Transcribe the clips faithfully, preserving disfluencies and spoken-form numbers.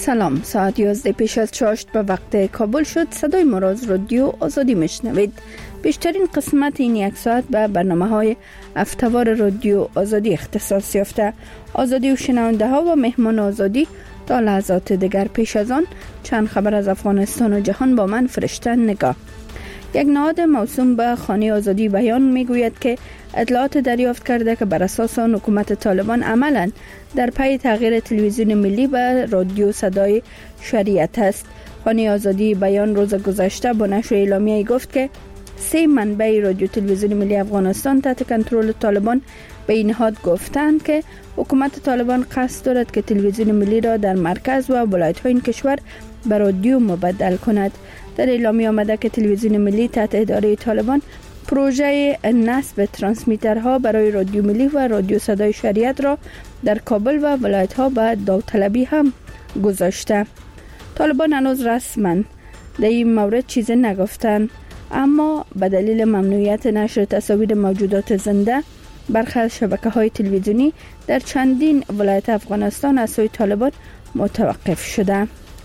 سلام، ساعت یازده پیش از چاشت به وقت کابل شد. صدای ما را از رادیو آزادی میشنوید. بیشترین قسمت این یک ساعت به برنامه های هفته‌وار رادیو آزادی اختصاص یافته. آزادی و شنونده ها و مهمان آزادی تا لحظات دیگر. پیش از آن چند خبر از افغانستان و جهان با من فرشته نگاه. یک نهاد موسوم به خانه آزادی بیان میگوید که اطلاعات دریافت کرده که بر اساس آن حکومت طالبان عملاً در پی تغییر تلویزیون ملی به رادیو صدای شریعت است. خانه آزادی بیان روز گذشته با نشر اعلامیه‌ای گفت که سه منبع رادیو تلویزیون ملی افغانستان تحت کنترل طالبان به این نهاد گفتند که حکومت طالبان قصد دارد که تلویزیون ملی را در مرکز و ولایت‌های این کشور به رادیو مبدل کند. در اعلامیه آمده که تلویزیون ملی تحت اداره طالبان پروژه نصب ترانسمیترها برای رادیو ملی و رادیو صدای شریعت را در کابل و ولایت‌ها به داوطلبی هم گذاشته. طالبان هنوز رسما در این مورد چیزی نگفتند، اما به دلیل ممنوعیت نشر تصاویر موجودات زنده برخی از شبکه‌های تلویزیونی در چندین ولایت افغانستان از سوی طالبان متوقف شده.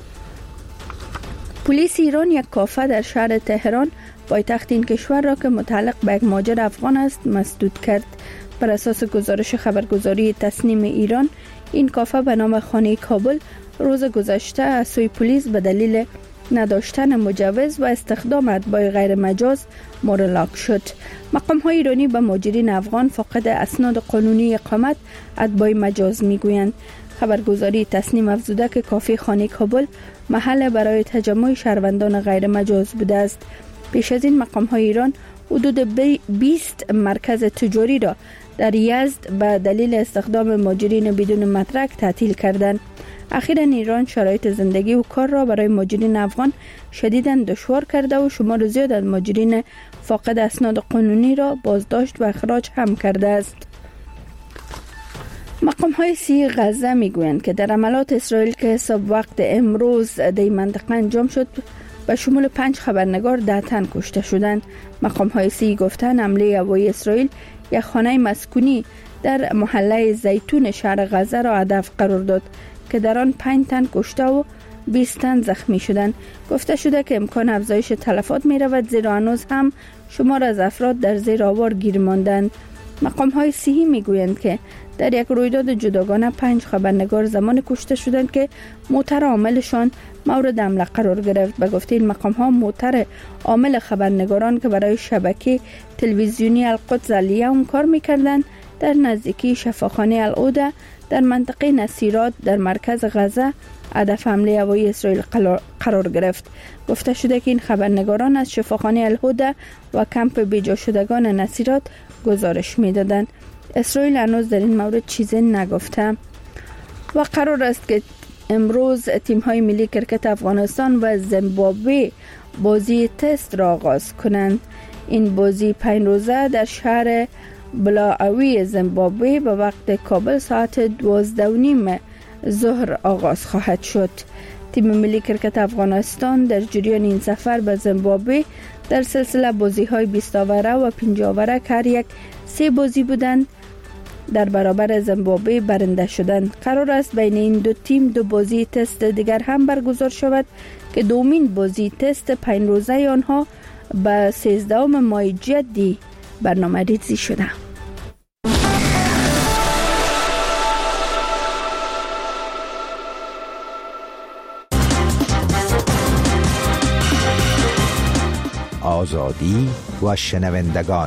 پلیس ایران یک کافه در شهر تهران پایتخت این کشور را که متعلق به یک مهاجر افغان است مسدود کرد. بر اساس گزارش خبرگزاری تسنیم ایران، این کافه به نام خانه کابل روز گذشته از سوی پلیس به دلیل نداشتن مجوز و استخدام اتباع غیر مجاز مورلاک شد. مقام های ایرانی به مهاجرین افغان فاقد اسناد قانونی اقامت اتباع مجاز میگویند. خبرگزاری تسنیم افزوده که کافه خانه کابل محل برای تجمع شهروندان غیر مجاز بوده است. پیش از این مقام های ایران حدود بیست مرکز تجاری را در یزد به دلیل استخدام مهاجرین بدون مدرک تعطیل کردند. اخیراً ایران شرایط زندگی و کار را برای مهاجرین افغان شدیداً دشوار کرده و شمار زیاد از مهاجرین فاقد اسناد قانونی را بازداشت و اخراج هم کرده است. مقام های سی غزه می گویند که در عملات اسرائیل که حساب وقت امروز در این منطقه انجام شد به شمول پنج خبرنگار ده تن کشته شدند. مقام های سی گفتند حمله هوایی اسرائیل یک خانه مسکونی در محله زیتون شهر غزه را هدف قرار داد که در آن پنج تن کشته و بیست تن زخمی شدند. گفته شده که امکان افزایش تلفات می رود، زیرا هنوز هم شمار از افراد در زیر آوار گیر ماندند. مقام های صحی می گویند که در یک رویداد جداگانه پنج خبرنگار زمان کشته شدند که موتر عاملشان مورد حمله قرار گرفت. به گفته این مقام ها موتر عامل خبرنگاران که برای شبکه تلویزیونی القدس الیوم کار می‌کردند در نزدیکی شفاخانه العوده در منطقه نصیرات در مرکز غزه هدف حمله هوایی اسرائیل قرار گرفت. گفته شده که این خبرنگاران از شفاخانه العوده و کمپ بیجا شدگان نصیرات گزارش می‌دادند. اسرائیل هنوز در این مورد چیزی نگفته و قرار است که امروز تیم‌های ملی کرکت افغانستان و زیمبابوه بازی تست را آغاز کنند. این بازی پنج روزه در شهر بلاوی زیمبابوه به وقت کابل ساعت دوازده و نیم ظهر آغاز خواهد شد. تیم ملی کرکت افغانستان در جریان این سفر به زیمبابوه در سلسله بازی‌های بیست اوره و پنجاه اوره که هر یک سه بازی بودند در برابر زیمبابوه برنده شدند. قرار است بین این دو تیم دو بازی تست دیگر هم برگزار شود که دومین بازی تست پنج روزه آنها به سیزدهم ماه جدی برنامه ریزی شده. آزادی و شنوندگان.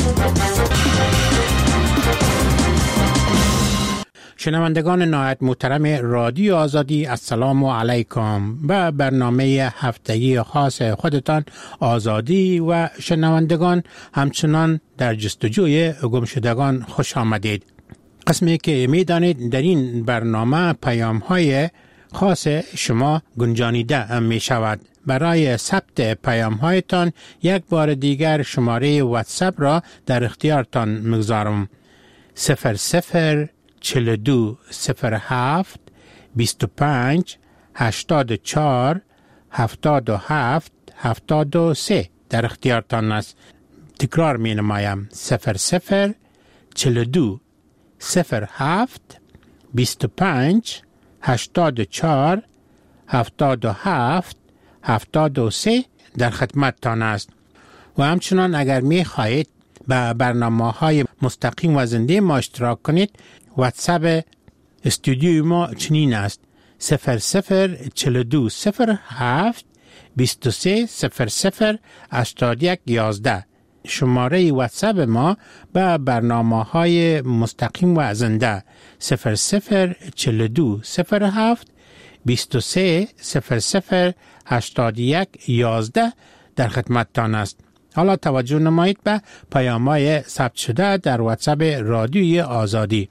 شنوندگان نهایت محترم رادیو آزادی، السلام علیکم. به برنامه هفتگی خاص خودتان آزادی و شنوندگان همچنان در جستجوی گمشدگان خوش آمدید. قسمی که می دانید در این برنامه پیام های خاص شما گنجانیده می شود. برای ثبت پیام هایتان یک بار دیگر شماره واتساپ را در اختیارتان میگذارم. صفر صفر چهل و دو صفر هفت بیست و پنج هشتاد و چهار هفتاد و هفت هفتاد و سه در اختیارتان است. تکرار می نمایم. صفر صفر چهل و دو صفر هفت بیست و پنج هشتاد و چهار هفتاد و هفت هفتاد و سه در خدمتتان است. و همچنان اگر می خواهید به برنامه های مستقیم و زنده ما اشتراک کنید، واتساپ استودیوی ما چنین است: صفر صفر چهل و دو صفر هفت بیست و سه صفر صفر هشتاد و یک یازده. شماره واتساپ ما به برنامه های مستقیم و زنده صفر صفر چهل و دو صفر هفت بیست و سه صفر صفر هشتاد و یک یازده در خدمتتان است. حالا توجه نمایید به پیام‌های ثبت شده در واتساپ رادیوی آزادی.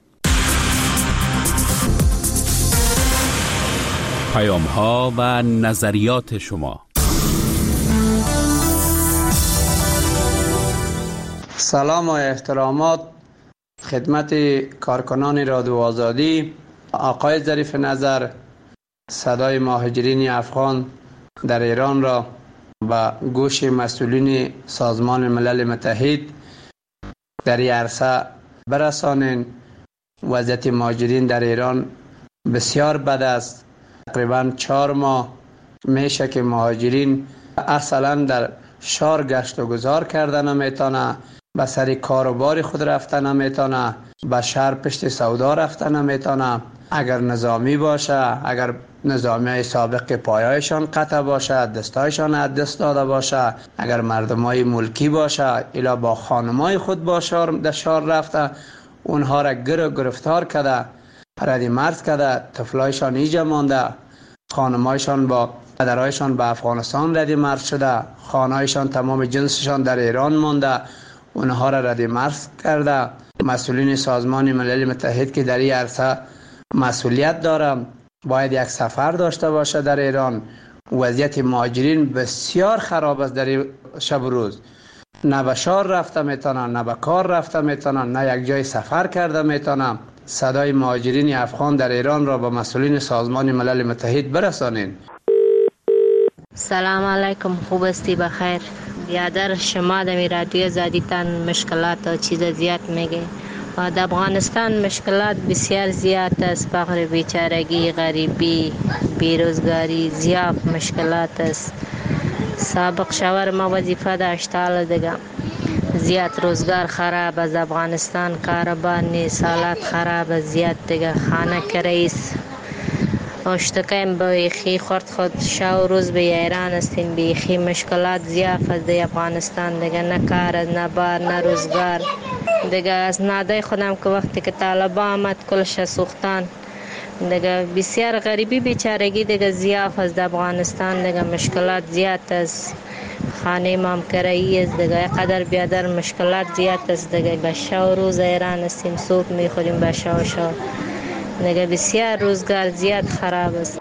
پیام‌ها و نظریات شما. سلام و احترامات خدمت کارکنان رادیو آزادی. آقای ظریف نظر، صدای مهاجرین افغان در ایران را به گوش مسئولین سازمان ملل متحد در این عرصه برسانین. وضعیت مهاجرین در ایران بسیار بد است. تقریبا چهار ماه میشه که مهاجرین اصلا در شهر گشت و گذار کردن نمیتونه، به سر کاروبار خود رفتن نمیتونه، به شهر پشت سودا رفتن نمیتونه. اگر نظامی باشه، اگر نظامی سابق پایایشان قطع باشه، دستایشان از دست داده باشه، اگر مردمای ملکی باشه الا با خانمای خود باشه در شهر رفته، اونها را گر گرفتار کرده، ردی مرز کرده، طفلایشان ایجا مانده، خانمایشان با پدرایشان به افغانستان ردی مرز شده، خانهایشان تمام جنسشان در ایران مانده، اونها را ردی مرز کرده. مسئولین سازمان ملل متحد که در این عرصه مسئولیت دارم باید یک سفر داشته باشه در ایران. وضعیت مهاجرین بسیار خراب است در شب و روز. نه به شهر رفته میتونن، نه به کار رفته میتونن، نه یک جای سفر کرده میتونن. صدای مهاجرین افغان در ایران را به مسئولین سازمان ملل متحد برسانین. سلام علیکم، خوب استی؟ بخیر. بیادر شما در رادیو آزادیتان مشکلات و چیز زیاد میگه. در افغانستان مشکلات بسیار زیاد است. فقر، بیچارگی، غریبی، بیروزگاری، زیاد مشکلات است. سابق شاور ما وظیفه داشتال دیگه. زیاد روزگار خراب از افغانستان، کاروبار نیست، حالات خراب است زیاد دیگه. خانه کریست، اشتکیم بیخی خورد خود شو روز به ایران استیم. بیخی مشکلات زیاد است در افغانستان دیگه. نه کار، نه بار، نه روزگار دیگه. از نادای خودم که وقتی که طالبان آمد کلش سوختان دیگه. بسیار غریبی بیچارگی دیگه زیاد است در افغانستان دیگه. مشکلات زیاد است. خانه مام کرایی است دیگه. قدر بیادر مشکلات زیاد است دیگه. به شو روز ایران استیم، صبح میخوریم به شو شو دیگه. بسیار روزگار زیاد خراب است.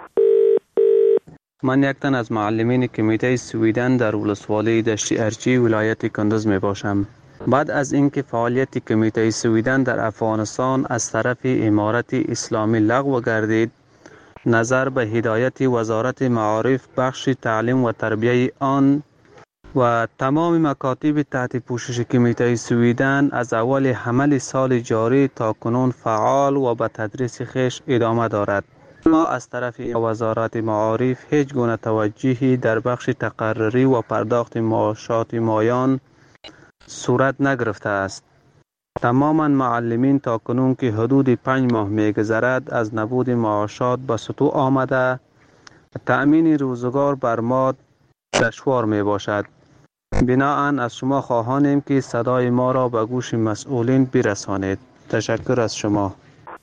من یک تن از معلمین کمیته سویدن در ولسوالی دشت ارچی ولایت کندز می باشم. بعد از اینکه فعالیت کمیته سویدن در افغانستان از طرف امارت اسلامی لغو گردید، نظر به هدایت وزارت معارف بخش تعلیم و تربیه آن و تمام مکاتب تحت پوشش کمیته سویدن از اول حمل سال جاری تا کنون فعال و به تدریس خویش ادامه دارد. ما از طرف وزارت معارف هیچ گونه توجهی در بخش تقرری و پرداخت معاشات مایان صورت نگرفته است. تماما معلمین تا کنون که حدود پنج ماه میگذرد از نبود معاشات به سطوح آمده، تأمین روزگار بر ما دشوار می باشد. بناهن از شما خواهانیم که صدای ما را به گوش مسئولین برسانید. تشکر از شما.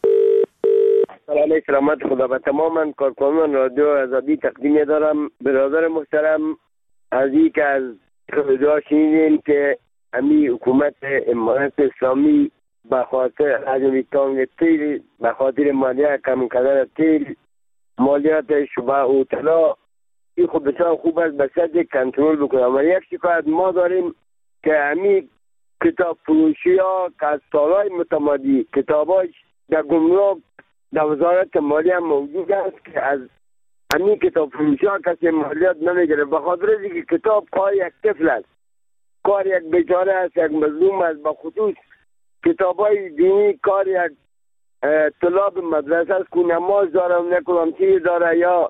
سلام، سلامت خدا به تماما کارکنان رادیو آزادی تقدیم دارم. برادر محترم، از این که از خدا شنیدیم که امی حکومت امارت اسلامی به خاطر حجم تانگ تیل، به خاطر مالیات کم کردن تیل، مالیات شبه و طلا، این خوب بسیار خوب است به سطح کنترل بکنه. اما یک شکایت ما داریم که امی کتاب فروشی ها که از سالهای متمادی کتاباش در گمرک در وزارت مالیه هم موجود است که از امی کتاب فروشی ها کسی مالیات نمیگیره، به خاطر از اینکه کتاب کار یک طفل است، کار یک بیچاره است، یک مظلوم است. به خصوص کتاب های دینی کار یک طلاب مدرسه است که نماز داره و نکنم چیز داره یا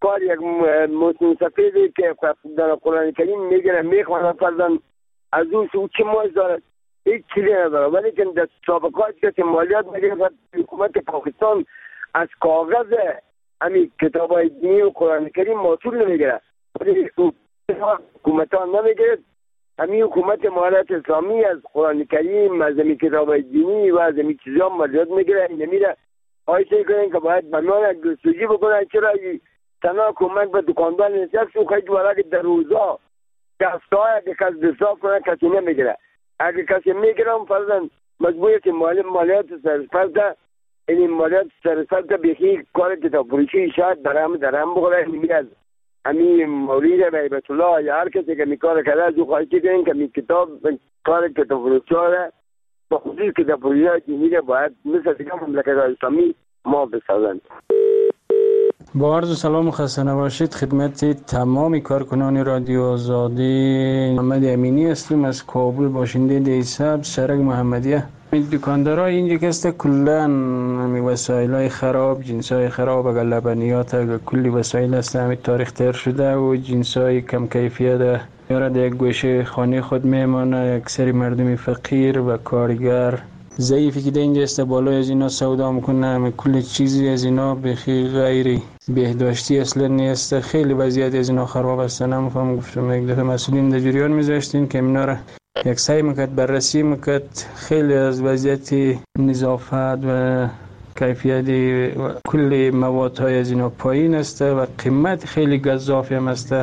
کار یک مسلم سفیدی که در قرآن کریم میگه میخوانه فرزن از اون سو چه موز دارد هیچ چیزی نداره، ولی که در سابقات که مالیات میگه حکومت پاکستان از کاغذ همین کتاب های دینی و قرآن کریم محصول نمیگیره، ولی حکومت ها نمیگیره. همین حکومت امارت اسلامی از قرآن کریم، از همین کتاب های دینی و از همین چیزا مالیات میگیره. نمیره آیسته کنین که باید بنان گستوجی بکنن. چرا تنها کمک به دکاندار نشست و خیلی دواره که در روزا کستا اگه کس دستاف کنن کسی نمیگیره. اگه کسی میگیرم فرزن مجبوریت مالیات سرسپرده، این مالیات سرسپرده بیخی کار کتاب فروشی شاید درهم درهم بخوره. نمیره از همین مورید بیبت الله یا هر کسی که می کار کرده از او خواهی کنین که می کتاب کار کتاب فروشی ها با خصوص کتاب فروشی ها دینی باید مثل دیگه مملکت اسلامی ما بسازند. با عرض سلام و خسته نباشید خدمت تمام کارکنان رادیو آزادی. محمد امینی هستم از کابل، باشنده دیساب سرک محمدیه. دکاندارای اینجا که است کلا همین وسایلای خراب، جنسای خراب، اگر لبنیات، اگر کلی وسایل است همین تاریخ تر شده و جنسای کم کیفیت یاره در یک گوشه خانه خود میمانه. اکثر مردم فقیر و کارگر ضعیفی که در اینجا است بالای از اینا سودا میکنه. همه کل چیزی از اینا بخی غیری بهداشتی اصلا نیست. خیلی وضعیت از اینا خراب است. نمیفهم گفتم یک دفعه مسئولین در جریان میذاشتین که اینا را یک سعی میکرد بررسی میکرد. خیلی از وضعیت نظافت و کیفیت و کل مواد های از اینا پایین است و قیمت خیلی گزافی هم است.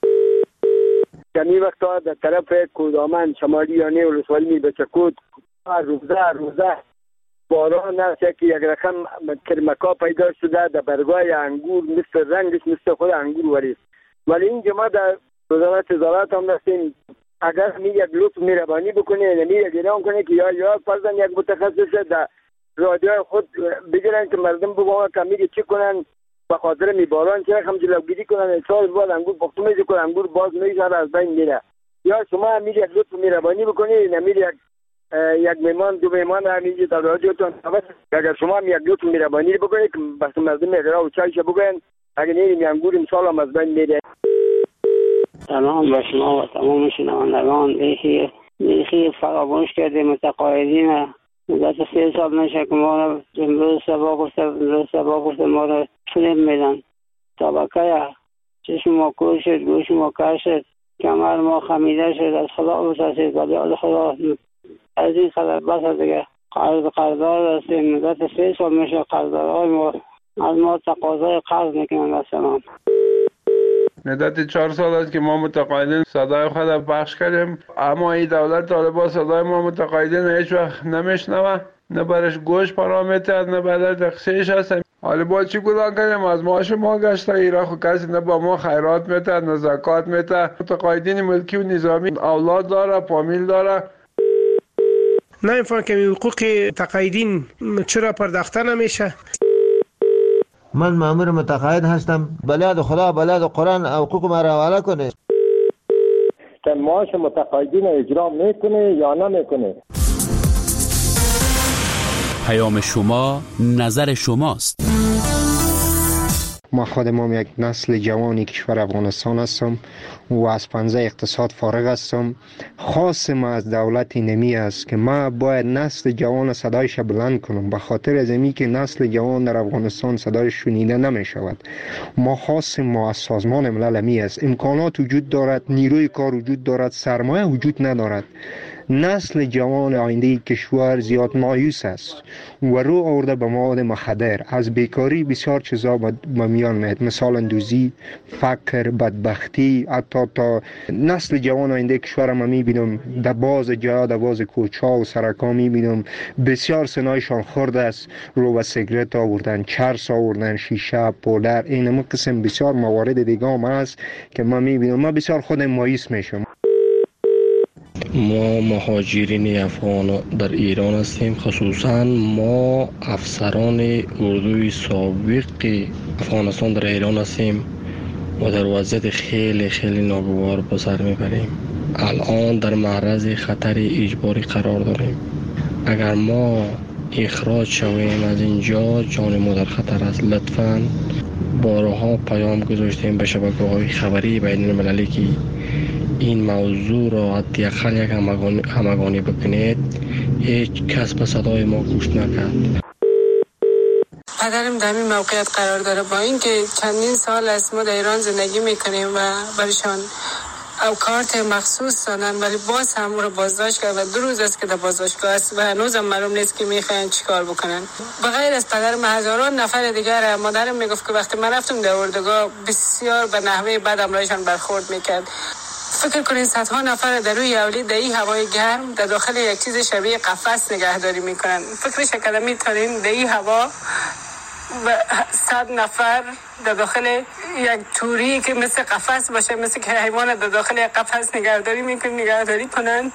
کمی وقتا در طرف کودامن شمالی یانه ولسوالی می بچکود روزه روزه باران است که یک رقم کرمکا پیدا شده در برگای انگور، مثل رنگش مثل خود انگور وریست. ولی این جماعت در وزارت تجارت هم دستیم اگر می یک لطف مهربانی بکنه نمی یک اعلام کنه که یا یا فرضاً یک متخصص در رادیو خود بگیرن که مردم بگوان که میگه چی کنن به خاطر می باران چه رقم جلوگیری کنن. سال بعد انگور پختو میشه کنن انگور باز میشه از بین میره. یا شما می یک لطف مهربانی بکنه نمی یک یک میمان دو میمان همیشه در رادیو تون اگر شما می یک لطف مهربانی بکنه که بس مردم اقرا و چایش بگن اگر نمی انگور امسال هم از بین میره. سلام با شما و تمام شنوندگان. بیخی بیخی فراموش کرده متقاعدین مدت سه سال نشه که ما را امروز سبا گفته امروز سبا گفته ما را فیلم میدن. طبقه چشم ما کور شد، گوش ما کر شد، کمر ما خمیده شد. از خدا بسازید ولی از خدا از این خدا بس دیگه قرض قرضدار هستیم. مدت سه سال میشه قرضدارهای ما از ما تقاضای قرض میکنن. السلام. مدت چهار سال است که ما متقاعدین صدای خود پخش کردیم، اما این دولت طالبان صدای ما متقاعدین هیچ وقت نمیشنوه، نه برش گوش پرامیتر نه برش دقشش هست. حالا با چی گناه کنیم؟ از معاش ما گشته ایران خود کسی نه با ما خیرات میته نه زکات میته. متقاعدین ملکی و نظامی اولاد داره، فامیل داره. نمیفهم که حقوق تقاعدین چرا پرداخته نمیشه. من مأمور متقاعد هستم، بلاد خدا بلاد قرآن حقوق ما را حواله کنه. که معاش متقاعدین اجرا میکنه یا نمیکنه. پیام شما نظر شماست. ما خودم یک نسل جوانی کشور افغانستان هستم و از پنجه اقتصاد فارغ هستم. خاص ما از دولت نمی است که ما باید نسل جوان صدایش بلند کنم، به خاطر از اینکه که نسل جوان در افغانستان صدایش شنیده نمی شود. ما خاص ما از سازمان ملل می است. امکانات وجود دارد، نیروی کار وجود دارد، سرمایه وجود ندارد. نسل جوان آینده کشور زیاد مایوس است و رو آورده به مواد مخدر. از بیکاری بسیار چیزا به میان میاد، مثال اندوزی، فقر، بدبختی. حتی تا نسل جوان آینده کشور ما میبینم در باز جا در باز کوچا و سرکا میبینم بسیار سنایشان خورده است. رو به سیگرت آوردن، چرس آوردن، شیشه، پودر، این قسم بسیار موارد دیگه هم هست که ما میبینم. ما بسیار خود مایوس میشم. ما مهاجرین افغان در ایران هستیم، خصوصا ما افسران اردوی سابق افغانستان در ایران هستیم و در وضعیت خیلی خیلی ناگوار به سر میبریم. الان در معرض خطر اجباری قرار داریم. اگر ما اخراج شویم از اینجا جان ما در خطر است. لطفاً بارها پیام گذاشتیم به شبکه‌های خبری بین المللی که این موضوع را حداقل یک همگانی, همگانی بکنید. هیچ کس به صدای ما گوش نکرد. پدرم در این موقعیت قرار داره، با اینکه چندین سال است ما در ایران زندگی میکنیم و برشان او کارت مخصوص دادن، ولی باز هم او رو بازداشت کرد و دو روز است که در بازداشتگاه است و هنوز هم معلوم نیست که میخواین چیکار بکنن. بغیر از پدرم هزاران نفر دیگر. مادرم میگفت که وقتی من رفتم در اردوگاه بسیار به نحوه بد امرایشان برخورد میکرد. فکر کنین صدها نفر در روی اولی در این هوای گرم در داخل یک چیز شبیه قفس نگهداری میکنن. فکرش کردم میتونین در این هوا و صد نفر در داخل یک توری که مثل قفس باشه، مثل که حیوان در داخل یک قفس نگهداری میکنن نگهداری کنن.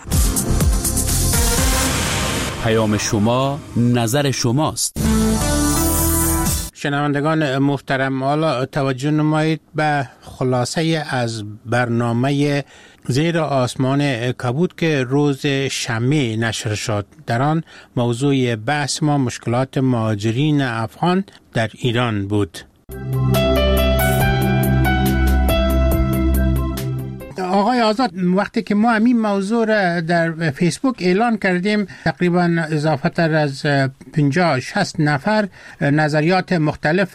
پیام شما نظر شماست. شنوندگان محترم، حالا توجه نمایید به خلاصه از برنامه زیر آسمان کبود که روز شنبه نشر شد. در آن موضوع بحث ما مشکلات مهاجرین افغان در ایران بود. آقای آزاد، وقتی که ما همین موضوع را در فیسبوک اعلان کردیم، تقریبا اضافه تر از پنجاه شصت نفر نظریات مختلف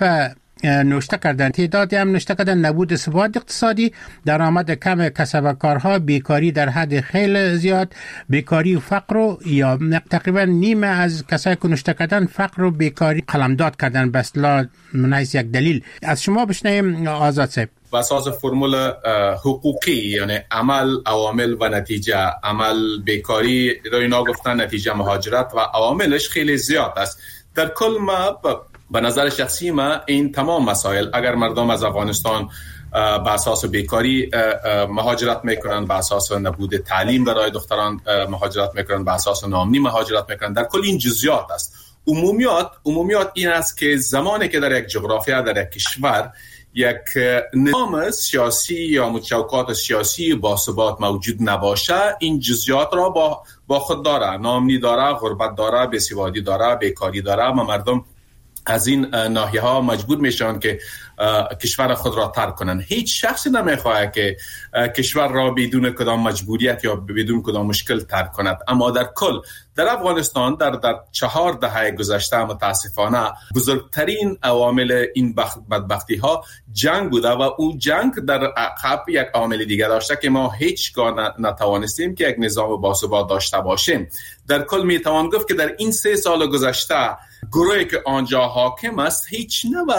نوشته کردن. تعدادی هم نوشته کردن نبود ثبات اقتصادی، درآمد کم کسب و کارها، بیکاری در حد خیلی زیاد، بیکاری و فقر و یا تقریبا نیمه از کسایی که نوشته کردن فقر و بیکاری قلمداد کردن به اصطلاح من حیث یک دلیل. از شما بشنویم آزاد صاحب. بر اساس فرمول حقوقی، یعنی عمل عوامل و نتیجه. عمل بیکاری رو اینا گفتن، نتیجه مهاجرت و عواملش خیلی زیاد است. در کل ما به نظر شخصی ما این تمام مسائل، اگر مردم از افغانستان به اساس بیکاری مهاجرت میکنن، به اساس نبود تعلیم برای دختران مهاجرت میکنن، به اساس ناامنی مهاجرت میکنن، در کل این جزئیات است. عمومیات عمومیات این است که زمانی که در یک جغرافیا، در یک کشور یک نظام سیاسی یا متشوکات سیاسی با ثبات موجود نباشه، این جزئیات را با با خود داره. ناامنی داره، غربت داره، بیسوادی داره، بیکاری داره و مردم از این ناحیه ها مجبور میشن که کشور خود را ترک کنن. هیچ شخصی نمیخواد که کشور را بدون کدام مجبوریت یا بدون کدام مشکل ترک کند. اما در کل در افغانستان در در چهار دهه گذشته متاسفانه بزرگترین عوامل این بدبختی ها جنگ بوده و اون جنگ در عقب یک عامل دیگه داشته که ما هیچگاه نتوانستیم که یک نظام باثبات داشته باشیم. در کل میتوان گفت که در این سه سال گذشته گروهی که آنجا حاکم است هیچ نوع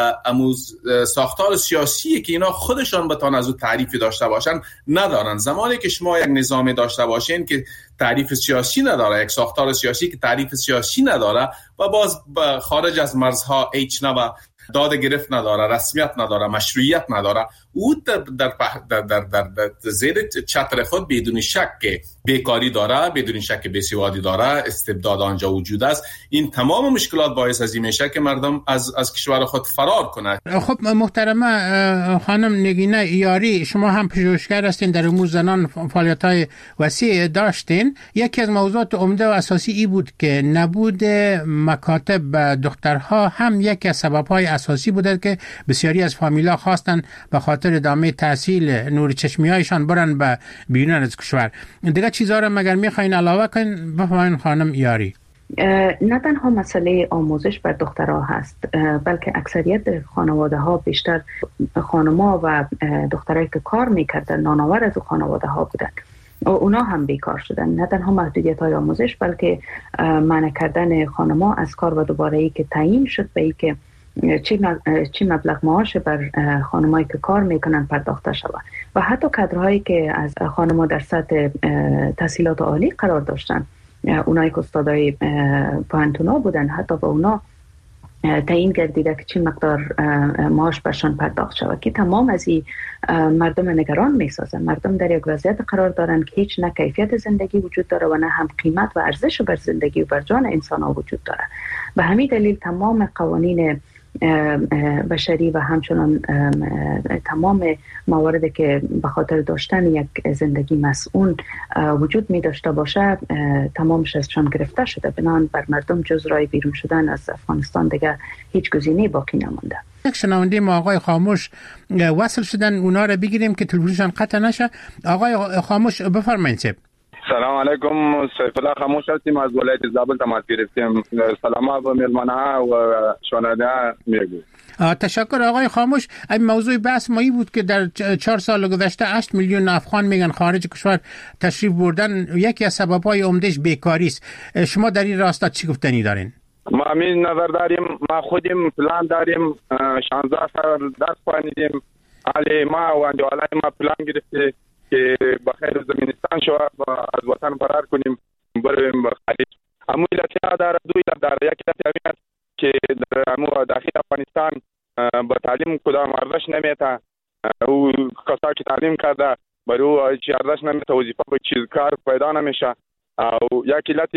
اموز ساختار سیاسی که اینا خودشان بتوان از او تعریفی داشته باشن ندارن. زمانی که شما یک نظام داشته باشین که تعریف سیاسی نداره، یک ساختار سیاسی که تعریف سیاسی نداره و باز خارج از مرزها هیچ نوع داد گرفت نداره، رسمیت نداره، مشروعیت نداره، او در در در در, در, در زیر چتر خود بدون شک که بیکاری داره، بدون شک که بیسوادی داره، استبداد آنجا وجود است. این تمام مشکلات باعث از این میشه که مردم از از کشور خود فرار کنند. خب محترمه خانم نگینه یاری، شما هم پژوهشگر هستین، در امور زنان فعالیت‌های وسیع داشتین. یکی از موضوعات عمده و اساسی ای بود که نبود مکاتب دخترها هم یکی از سبب‌های اساسی بوده که بسیاری از فامیل‌ها خواستن به خاطر ادامه تحصیل نور چشمی‌هایشان برن به بیرون از کشور. دیگه چیزا رو مگر می‌خواین علاوه کنین؟ بفرمایید خانم یاری. نه تنها مسئله آموزش بر دخترها هست، بلکه اکثریت خانواده ها بیشتر خانم‌ها و دخترایی که کار میکردن نانآور از خانواده ها بودن و اونا هم بیکار شدن. نه تنها محدودیت های آموزش بلکه منع کردن خانم‌ها از کار و دوباره ای که تعیین شد به ای که چی مبلغ معاش بر خانمایی که کار میکنن پرداخته شود و حتی کادرهایی که از خانم‌ها در سطح تحصیلات عالی قرار داشتن، اونایی که استادای پانتونا بودن، حتی به اونا تعیین گردیده که چی مقدار معاش برشان پرداخت شود که تمام از این مردم نگران میسازن. مردم در یک وضعیت قرار دارن که هیچ نه کیفیت زندگی وجود داره و نه هم قیمت و ارزش بر زندگی و بر جان انسان ها وجود داره. به همین دلیل تمام قوانین بشری و همچنان تمام مواردی که به خاطر داشتن یک زندگی مسئول وجود می داشته باشه تمامش ازشان گرفته شده. بنابراین بر مردم جز رای بیرون شدن از افغانستان دیگه هیچ گزینه‌ای باقی نمونده. یک شنونده ما آقای خاموش وصل شدن، اونا رو بگیریم که تلفنشان قطع نشه. آقای خاموش بفرمایید. سلام علیکم، سیف الله خاموش هستیم، از ولایت زابل تماس گرفتیم. سلام به مهمان‌ها و شنونده‌ها میگم. تشکر آقای خاموش. این موضوع بحث مایی بود که در چهار سال گذشته هشت میلیون افغان میگن خارج کشور تشریف بردن، یکی از سبب‌های عمدهش بیکاری است. شما در این راستا چی گفتنی دارین؟ ما همین نظر داریم، ما خودیم پلان داریم، شانزده سال درس خوانیدیم، علی ما و اندوالای ما پلان گرفته که بخیر زمینستان شو از وطن فرار کنیم بریم به خارج. اما علتها داره، دو علت داره. یک علت که در امو داخل افغانستان با تعلیم کدام ارزش نمیته، او کسایی که تعلیم کرده برای او چی ارزش نمیته، وظیفه به چیز کار پیدا نمیشه. او یک علت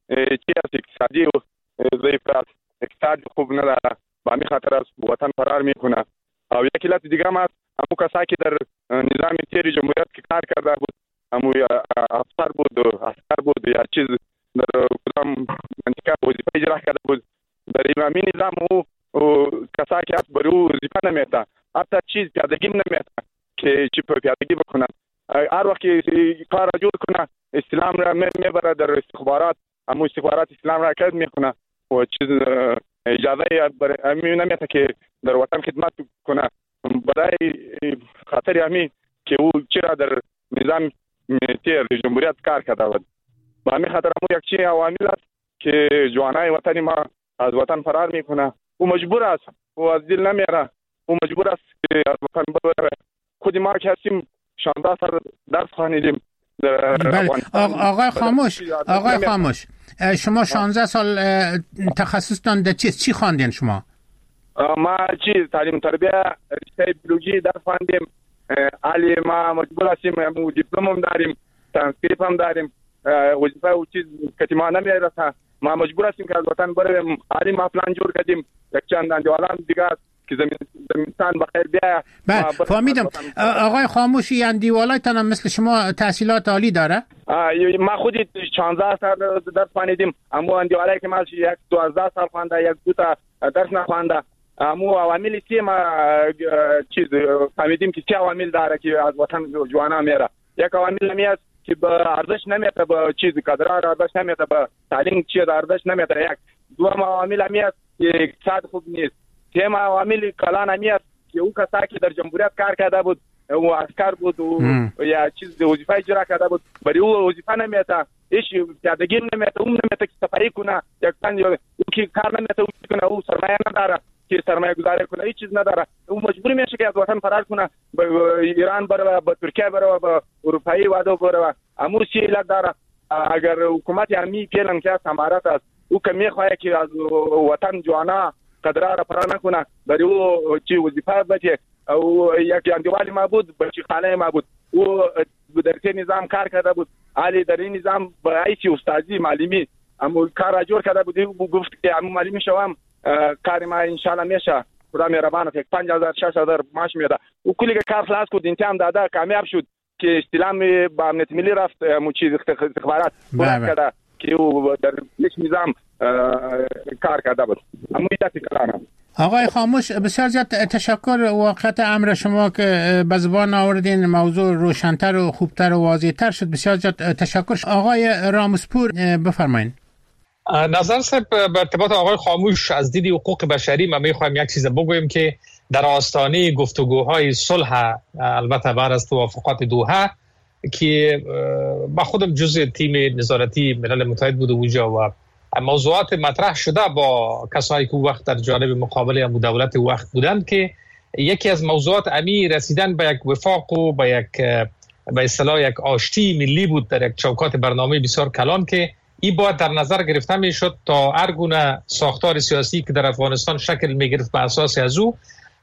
چی است اقتصادی و ضعیف است، اقتصاد خوب نداره، با همین خاطر از وطن فرار میکنه. او یک علت دیگه هم است، امو کسایی که در نظام تیر جمهوریت که کار کرده بود، امو افسر بود و عسکر بود یا چیز در کدام منطقه وظیفه اجرا کرده بود، در امامی نظام او کسایی که از برای او وظیفه نمیته، حتی چیز پیادگی نمیته که چی پیادگی بکنه. هر وقت کار را جور کنه اسلام را میبره در استخبارات، امو استخبارات اسلام را کد میکنه و چیز اجازه امی نمیته که در وطن خدمت کنه. برای خاطر امی که او چرا در نظام تیر جمهوریت کار کرده بود، با همین خاطر امو یک چی عوامل است که جوانای وطنی ما از وطن فرار میکنه. او مجبور است، او از دل نمیره، او مجبور است که از وطن بره. خود ما که هستیم شانزده سال درس خوانیدیم. بله آقای خاموش، آقای خاموش شما شانزده سال تخصصتان در چی چی خواندین شما؟ ما چی تعلیم تربیه رشته بیولوژی درس خواندیم. علی ما مجبور هستیم، مو دیپلم هم داریم، ترانسکریپت هم داریم، وظیفه او چیز که ما نمیرسه، ما مجبور هستیم که از وطن بریم. علی ما پلان جور کردیم، یک چند اندوالان دیگه که زمین زمینستان بخیر بیا. بله فهمیدم. آقای خاموشی اندیوالایتان هم مثل شما تحصیلات عالی داره؟ ما خودی شانزده سال درس خوانیدیم، اما اندیوالایی که ما یک دوازده سال خوانده، یک دو تا درس نخوانده. اما عوامل چی ما چیز فهمیدیم که چه عوامل داره که از وطن جوانا میره. یک عوامل همی است که به ارزش نمیته، به چیز کادرها ارزش نمیته، به تعلیم چیز ارزش نمیته. یک دوم عوامل همی است که اقتصاد خوب نیست. سوم عوامل کلان همی است که او کسایی که در جمهوریت کار کرده بود و عسکر بود و یا چیز وظیفه اجرا کرده بود، برای او وظیفه نمیته، هیچ پیادگی نمیته، اون نمیته که صفایی کنه، یک پنج او که کار نمیته، او کنه، او سرمایه نداره که سرمایه گذاری کنه، هیچ چیز نداره. او مجبور میشه که از وطن فرار کنه، به ایران بره، به ترکیه بره، به اروپایی وادو بره. امور چی علت داره؟ اگر حکومت امی پیلن که سمارت است، او که میخواه که از وطن جوانا قدرها را فرار نکنه، برای او چی وظیفه بده. او یک اندیوالی ما بود، بچی خانه ما بود، او در سه نظام کار کرده بود. علی در این نظام با ایسی استادی معلمی اما کار را جور کرده بود. او گفت که اما معلمی شوم، کار ما انشالله میشه، خدا مهربانه، یک پنج هزار شش هزار معاش میده. او کلی که کار خلاص کرد، امتحان داده، کامیاب شد که استلام با امنیت ملی رفت، مو چیز استخبارات بلند کرده که او در یک نظام کار کرده بود. اما ایداتی کلانم. آقای خاموش بسیار زیاد تشکر. واقعیت امر شما که به زبان آوردین موضوع روشن‌تر و خوبتر و واضح‌تر شد، بسیار زیاد تشکر. آقای رامسپور بفرمایید. نظر صاحب به ارتباط آقای خاموش از دید حقوق بشری ما میخوایم یک چیز بگویم که در آستانه گفتگوهای صلح، البته بعد از توافقات دوحه که با خودم جزء تیم نظارتی ملل متحد بود اونجا و موضوعات مطرح شده با کسایی که وقت در جانب مقابل هم دولت وقت بودند که یکی از موضوعات امی رسیدن به یک وفاق و به یک به اصطلاح یک آشتی ملی بود در یک چوکات برنامه بسیار کلان که این باید در نظر گرفته میشد تا هر گونه ساختار سیاسی که در افغانستان شکل میگرفت بر اساس از او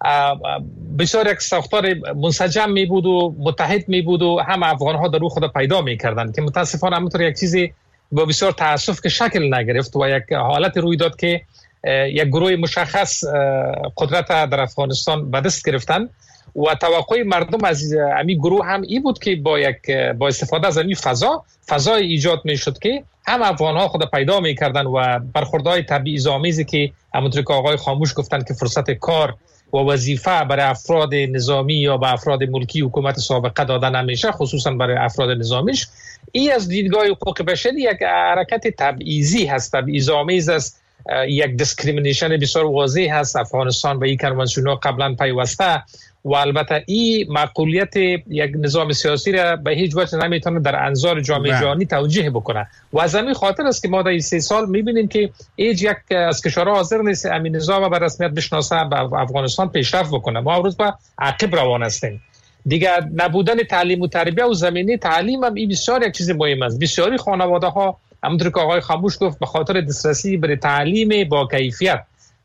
بسیار یک ساختار منسجم می بود و متحد می بود و هم افغان ها در او خود پیدا می کردند که متاسفانه همونطور یک چیزی با بسیار تاسف که شکل نگرفت و یک حالت روی داد که یک گروه مشخص قدرت در افغانستان به دست گرفتن و توقع مردم از امی گروه هم این بود که با یک با استفاده از امی فضا فضای ایجاد می شد که هم افغان ها خود پیدا می کردن و برخوردهای تبعیض‌آمیزی که همونطور که آقای خاموش گفتن که فرصت کار و وظیفه برای افراد نظامی یا به افراد ملکی حکومت سابقه دادن نمیشه، خصوصا برای افراد نظامیش. این از دیدگاه حقوق بشری یک حرکت تبعیضی هست، تبعیض‌آمیز است، یک دیسکریمینیشن بسیار واضح هست. افغانستان به این کنوانسیون ها قبلا پیوسته و البته این معقولیت یک نظام سیاسی را به هیچ وجه نمیتونه در انظار جامعه جهانی توجیه بکنه و از همین خاطر است که ما در این سه سال میبینیم که هیچ یک از کشورها حاضر نیست همین نظام به رسمیت بشناسه، به افغانستان پیشرفت بکنه. ما امروز به عقب روان هستیم. دیگر نبودن تعلیم و تربیت و زمینه تعلیم هم این بسیار یک چیز مهم است. بسیاری خانواده ها همونطور که آقای خاموش گفت به خاطر دسترسی به تعلیم با کیفیت،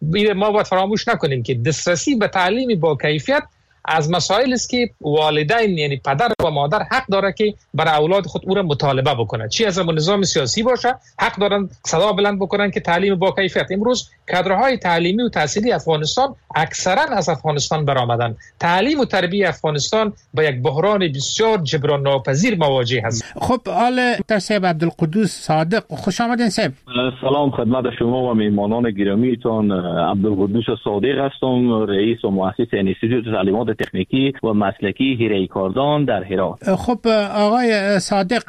ما باید فراموش نکنیم که دسترسی به تعلیم با کیفیت از مسائل است که والدین یعنی پدر و مادر حق داره که برای اولاد خود او را مطالبه بکنه، چی از نظام سیاسی باشه حق دارن صدا بلند بکنن که تعلیم با کیفیت. امروز کادرهای تعلیمی و تحصیلی افغانستان اکثرا از افغانستان برآمدن. تعلیم و تربیت افغانستان با یک بحران بسیار جبران ناپذیر مواجه هست. خب آل صاحب عبدالقدوس صادق، خوش آمدین صاحب. سلام خدمت شما و میهمانان گرامیتان. عبدالقدوس صادق هستم، رئیس و مؤسس انستیتوت تعلیمات تکنیکی و مسلکی هیره کاردان در هرات. خب آقای صادق،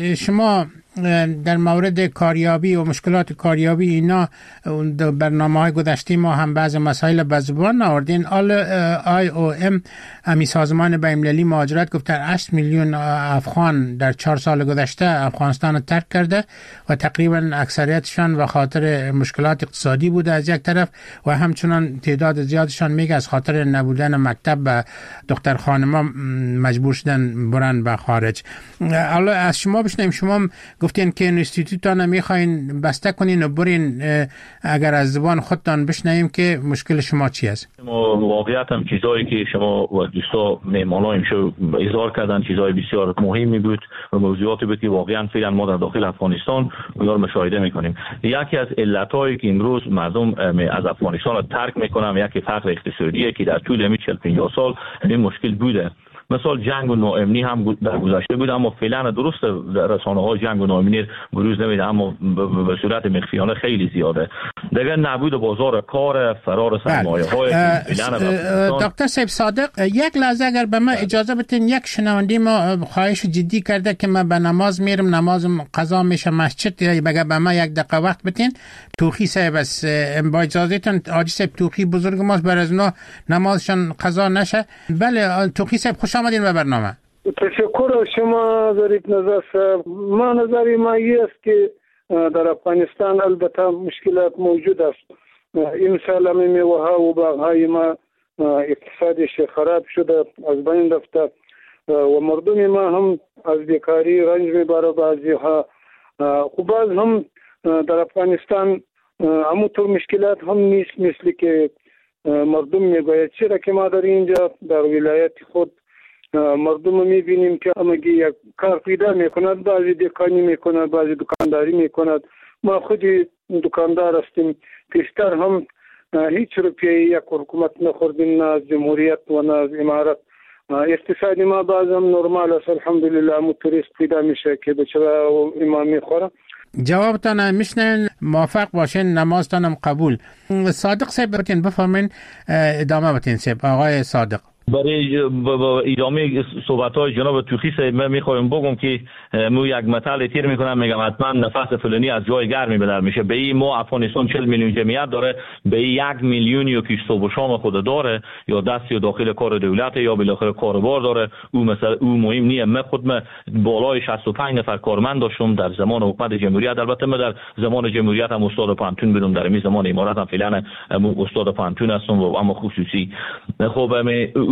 شما در مورد کاریابی و مشکلات کاریابی اینا برنامه‌های گذشته ما هم بعض مسائل به زبان آوردین. آل آی او ام امی سازمان بین‌المللی مهاجرت گفت در هشت میلیون افغان در چهار سال گذشته افغانستان رو ترک کرده و تقریبا اکثریتشان به خاطر مشکلات اقتصادی بوده از یک طرف و همچنان تعداد زیادشان میگه از خاطر نبودن مکتب و دختر خانما مجبور شدن برن به خارج. حالا از شما بشنیم، شما گفتین که انستیتوتان میخواین بسته کنین و برین، اگر از زبان خودتان بشنویم که مشکل شما چی است؟ ما واقعیت هم چیزایی که شما و دوستا مهمانان شو اظهار کردن چیزای بسیار مهمی بود و موضوعاتی بود که واقعا فعلا ما در داخل افغانستان اونها رو مشاهده میکنیم. یکی از علتایی که امروز مردم از افغانستان رو ترک میکنن یکی فقر اقتصادیه که در طول همین چهل پنجاه سال این مشکل بوده. مثلا جنگ و ناامنی هم در گذشته بود، اما فعلا درست رسانه ها جنگ و ناامنی بروز نمیده، اما به صورت مخفیانه خیلی زیاده. دیگه نبود بازار کار، فرار سرمایه های دکتر صاحب صادق، یک لحظه اگر به من اجازه بدین، یک شنونده ما خواهش جدی کرده که من به نماز میرم، نمازم قضا میشه مسجد، بگه به من یک دقیقه وقت بدین. توخی صاحب است، با اجازهتون حاجی صاحب توخی بزرگ ماست، بر از اونا نمازشان قضا نشه. بله توخی صاحب خوش آمدین به برنامه. تشکر از شما ظریف نظر صاحب. ما نظری ما است که در افغانستان البته مشکلات موجود است. این سال هم میوه ها و باغهای ما اقتصادش خراب شده، از بین رفته و مردم ما هم از بیکاری رنج میبره. بعضی ها خب باز هم در افغانستان همونطور مشکلات هم نیست مثل که مردم میگوید. چرا که ما در اینجا در ولایت خود مردم میبینیم که همگی یک کار پیدا میکند، بعضی دکانی میکند، بعضی دکانداری میکند. ما خودی دکاندار هستیم، پیشتر هم هیچ روپیه یک حکومت نخوردیم، نه از جمهوریت و نه از امارت. اقتصادی ما باز هم نرمال است الحمدلله. همون توریست پیدا میشه که بچه امام میخوره. جوابتان میشنن، موافق باشین، نمازتانم قبول. صادق صاحب بتین بفرمین، ادامه بتین صاحب. آقای صادق برای ادامه صحبت‌های جناب توخی صاحب من می‌خوایم بگم که مو یک مثال تیر میکنم، میگم حتما نفس فلانی از جای گرمی بدر میشه. به این ما افغانستان چهل میلیون جمعیت داره، به این یک میلیونی که صبح و شام خود داره یا دستی داخل کار دولت یا بالاخره کاروبار داره. او مثلا او مهم نیه. من خود من بالای شصت و پنج نفر کارمند داشتم در زمان حکومت جمهوریت. البته من در زمان جمهوریت هم استاد پانتون بودم، در این زمان امارات هم فعلا استاد پانتون هستم و اما خصوصی. خب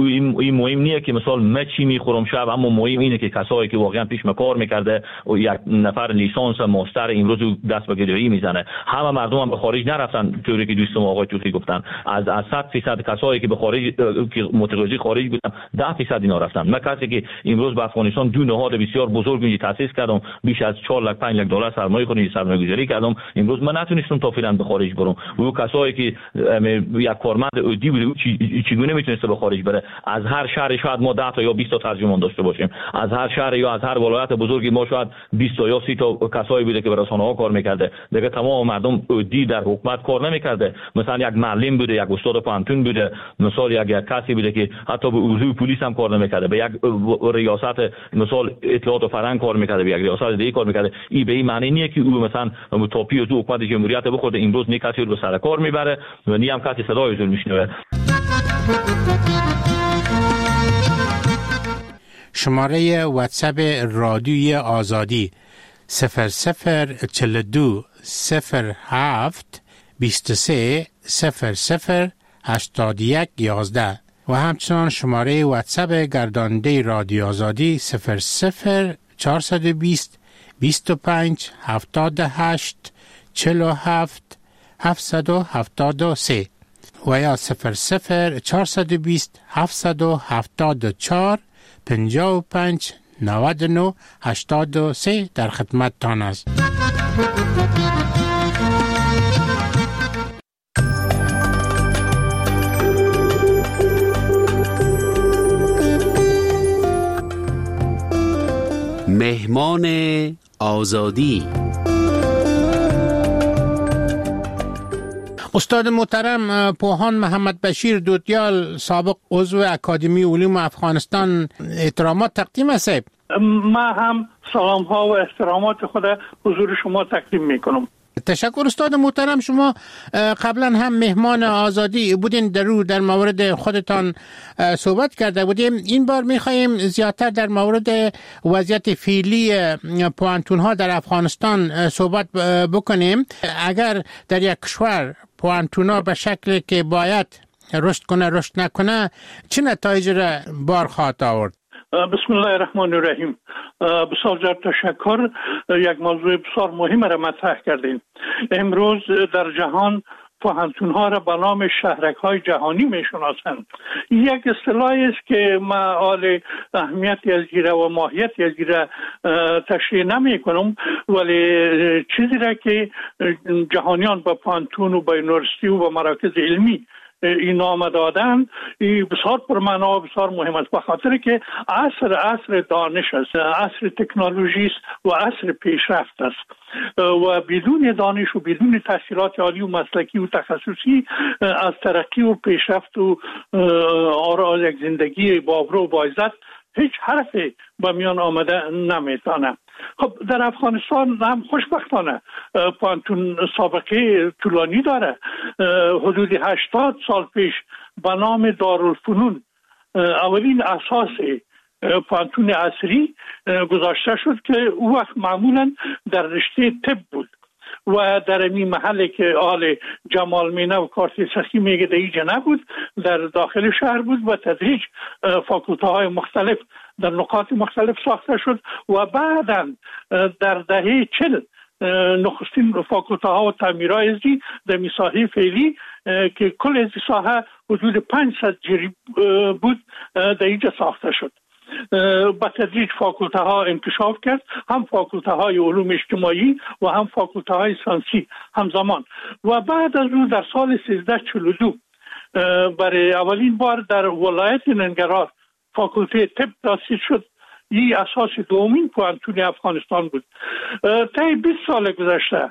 این مهم نیه که مثلا من چی میخورم شب، اما مهم اینه که کسایی که واقعا پیش کار میکرده و یک نفر لیسانس ماستر امروز دست به گدایی میزنه. همه مردم هم به خارج نرفتن، طوری که دوستم آقای توخی گفتن. از از صد درصد کسایی که به خارج که متقاضی خارج بودن ده درصد اینا رفتن. من کسی که امروز به افغانستان دو نهاد بسیار بزرگ می تاسیس کردم، بیش از چهار لاک پنج لاک دلار سرمایه خونی سرمایه گذاری کردم. امروز من نتونستم تا فعلا به خارج برم. و کسایی که یک کارمند اودی بود چگونه میتونسته به خارج بره؟ از هر شهر شاید ما ده تا یا بیست تا ترجمان داشته باشیم، از هر شهر یا از هر ولایت بزرگی ما شاید بیست تا یا سی تا کسایی بوده که به رسانه‌ها کار میکرده. دیگه تمام مردم اودی در حکومت کار نمیکرده. مثلا یک معلم بوده، یک استاد پانتون بوده، مثلا یک یک کسی بوده که حتی به عضو پلیس هم کار نمیکرده، به یک ریاست مثلا اطلاعات و فرهنگ کار میکرده، به یک ریاست دیگه کار میکرده. این به این معنی نیه که او مثلا توپی و تو حکومت جمهوریت بخوره امروز نه کسی رو به سر کار میبره و نه هم کسی صدای او میشنوه. شماره واتساپ رادیوی آزادی صفر صفر چهل و دو صفر هفت بیست و سه صفر صفر هشتاد و یک یازده و همچنان شماره واتساپ گرداننده رادیو آزادی صفر صفر چهارصد و بیست بیست و پنج هفتاد و هشت چهل و هفت هفتصد و هفتاد و سه و یا صفر صفر چهارصد و بیست هفتصد و هفتاد و چهار پنجاه و پنج نود و نه هشتاد و سه در خدمت تان است. مهمان آزادی. استاد محترم پوهان محمد بشیر دوتیال، سابق عضو اکادمی علوم افغانستان، احترامات تقدیم است. ما هم سلام ها و احترامات خود حضور شما تقدیم میکنم. تشکر استاد محترم. شما قبلا هم مهمان آزادی بودین، در رو در مورد خودتان صحبت کرده بودیم. این بار میخواییم زیادتر در مورد وضعیت فعلی پوانتون ها در افغانستان صحبت بکنیم. اگر در یک کشور پوانتون ها به شکلی که باید رشد کنه رشد نکنه، چه نتایج را بار خواهد آورد؟ بسم الله الرحمن الرحیم. بسیار جان تشکر. یک موضوع بسیار مهم را مطرح کردین. امروز در جهان پوهنتون ها را به نام شهرک های جهانی می شناسند. یک اصطلاحی است که ما آل اهمیتی از گیره و ماهیتی از گیره تشریح نمی کنم، ولی چیزی را که جهانیان با پوهنتون و با یونیورسیتی و با مراکز علمی این نام دادن، این بسیار پرمعنا و بسیار مهم است، به خاطر که عصر عصر دانش است، عصر تکنولوژی است و عصر پیشرفت است و بدون دانش و بدون تحصیلات عالی و مسلکی و تخصصی از ترقی و پیشرفت و آراز یک زندگی بابرو و باعزت هیچ حرفی به میان آمده نمیتونه. خب در افغانستان هم خوشبختانه پوهنتون سابقه طولانی داره. حدود هشتاد سال پیش به نام دارالفنون اولین اساس پوهنتون عصری گذاشته شد که او وقت معمولا در رشته طب بود و در این محله که آل جمال مینه و کارت سخی میگه در اینجا نبود، در داخل شهر بود و تدریج فاکولته های مختلف در نقاط مختلف ساخته شد و بعداً در دهه چل نخستین فاکولته ها و تعمیرهای ازی در مساحه فعلی که کل ازی ساحه حدود پانصد جری بود در اینجا ساخته شد. با تدریج فاکولته ها انکشاف کرد، هم فاکولته های علوم اجتماعی و هم فاکولته های ساینسی همزمان. و بعد از اون در سال سیزده چهل و دو برای اولین بار در ولایت ننگرهار فاکولته طب تأسیس شد. این اساس دومین پوهنتون افغانستان بود. طی بیست سال گذشته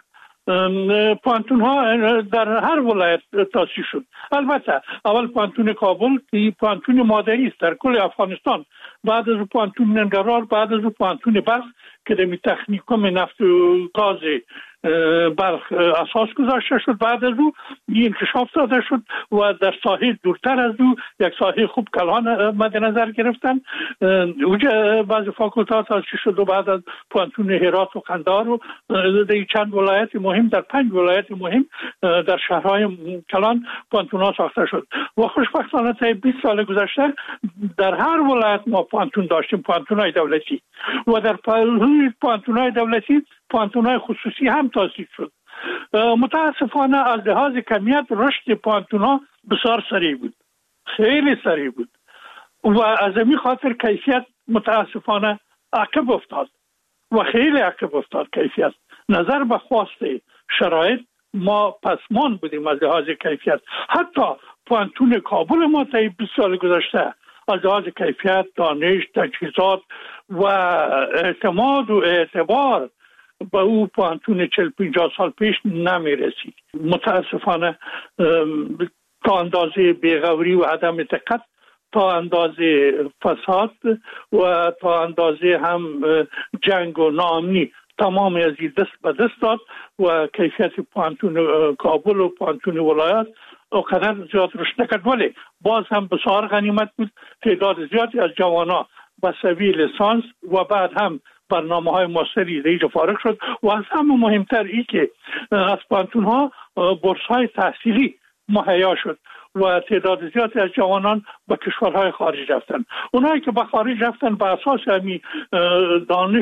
پوهنتون ها در هر ولایت تأسیس شد. البته اول پوهنتون کابل که پوهنتون مادری است در کل افغانستان، بعد از پوهنتون ننگرهار، بعد از پوهنتون بلخ که در تکنیکوم نفت و گاز بلخ اساس گذاشته شد. بعد از او این انکشاف داده شد و در ساحه دورتر از او یک ساحه خوب کلان مد نظر گرفتن. اونجا بعض فاکولتات تاسیس شد و بعد از پانتون هرات و قندهار و در چند ولایت مهم، در پنج ولایت مهم در شهرهای کلان پانتون ها ساخته شد و خوشبختانه تا بیست سال گذشته در هر ولایت ما پانتون داشتیم، پانتون های دولتی، و در پانتون های دولتی پانتون های خصوصی هم تاسیس شد. متاسفانه از لحاظ کمیت رشد پانتون ها بسیار سریع بود، خیلی سریع بود و از این خاطر کیفیت متاسفانه عقب افتاد و خیلی عقب افتاد. کیفیت نظر به خواست شرایط ما پسمان بودیم از لحاظ کیفیت. حتی پانتون کابل ما تا بیست سال گذشته از لحاظ کیفیت، دانش، تجهیزات و اعتماد و اعتبار به او پانتون چهل پنجاه سال پیش نمی رسید. متاسفانه تا اندازه بیغوری و عدم دقت، تا اندازه فساد و تا اندازه هم جنگ و ناامنی تمام از این دست به دست داد و کیفیت پانتون کابل و پانتون ولایت اقدر زیاد رشد نکرد. ولی باز هم بسیار غنیمت بود. تعداد زیادی از جوانا به سوی لیسانس و بعد هم برنامه های ماستری دیگه فارغ شد و از همه مهمتر ای که از پانتون ها بورس های تحصیلی مهیا شد و تعداد زیادی از جوانان به کشورهای خارج رفتن. اونایی که به خارج رفتن به اساس همی دانش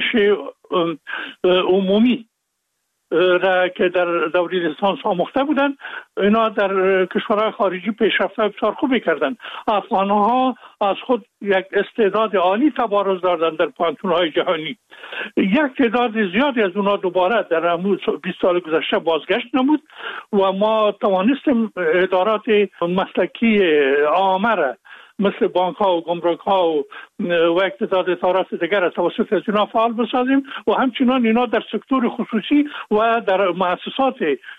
عمومی را که در دوره لیسانس آموخته بودن، اینا در کشورهای خارجی پیشرفت بسیار خوبی کردن. افغانها از خود یک استعداد عالی تبارز دادن در پانتون‌های جهانی. یک تعداد زیادی از اونا دوباره در همون بیست سال گذشته بازگشت نمود و ما توانستیم ادارات مسلکی عامه را مثل بانک ها و گمرک ها و و اقتصاد ادارات دیگر از توسط از اینا فعال بسازیم و همچنان اینا در سکتور خصوصی و در مؤسسات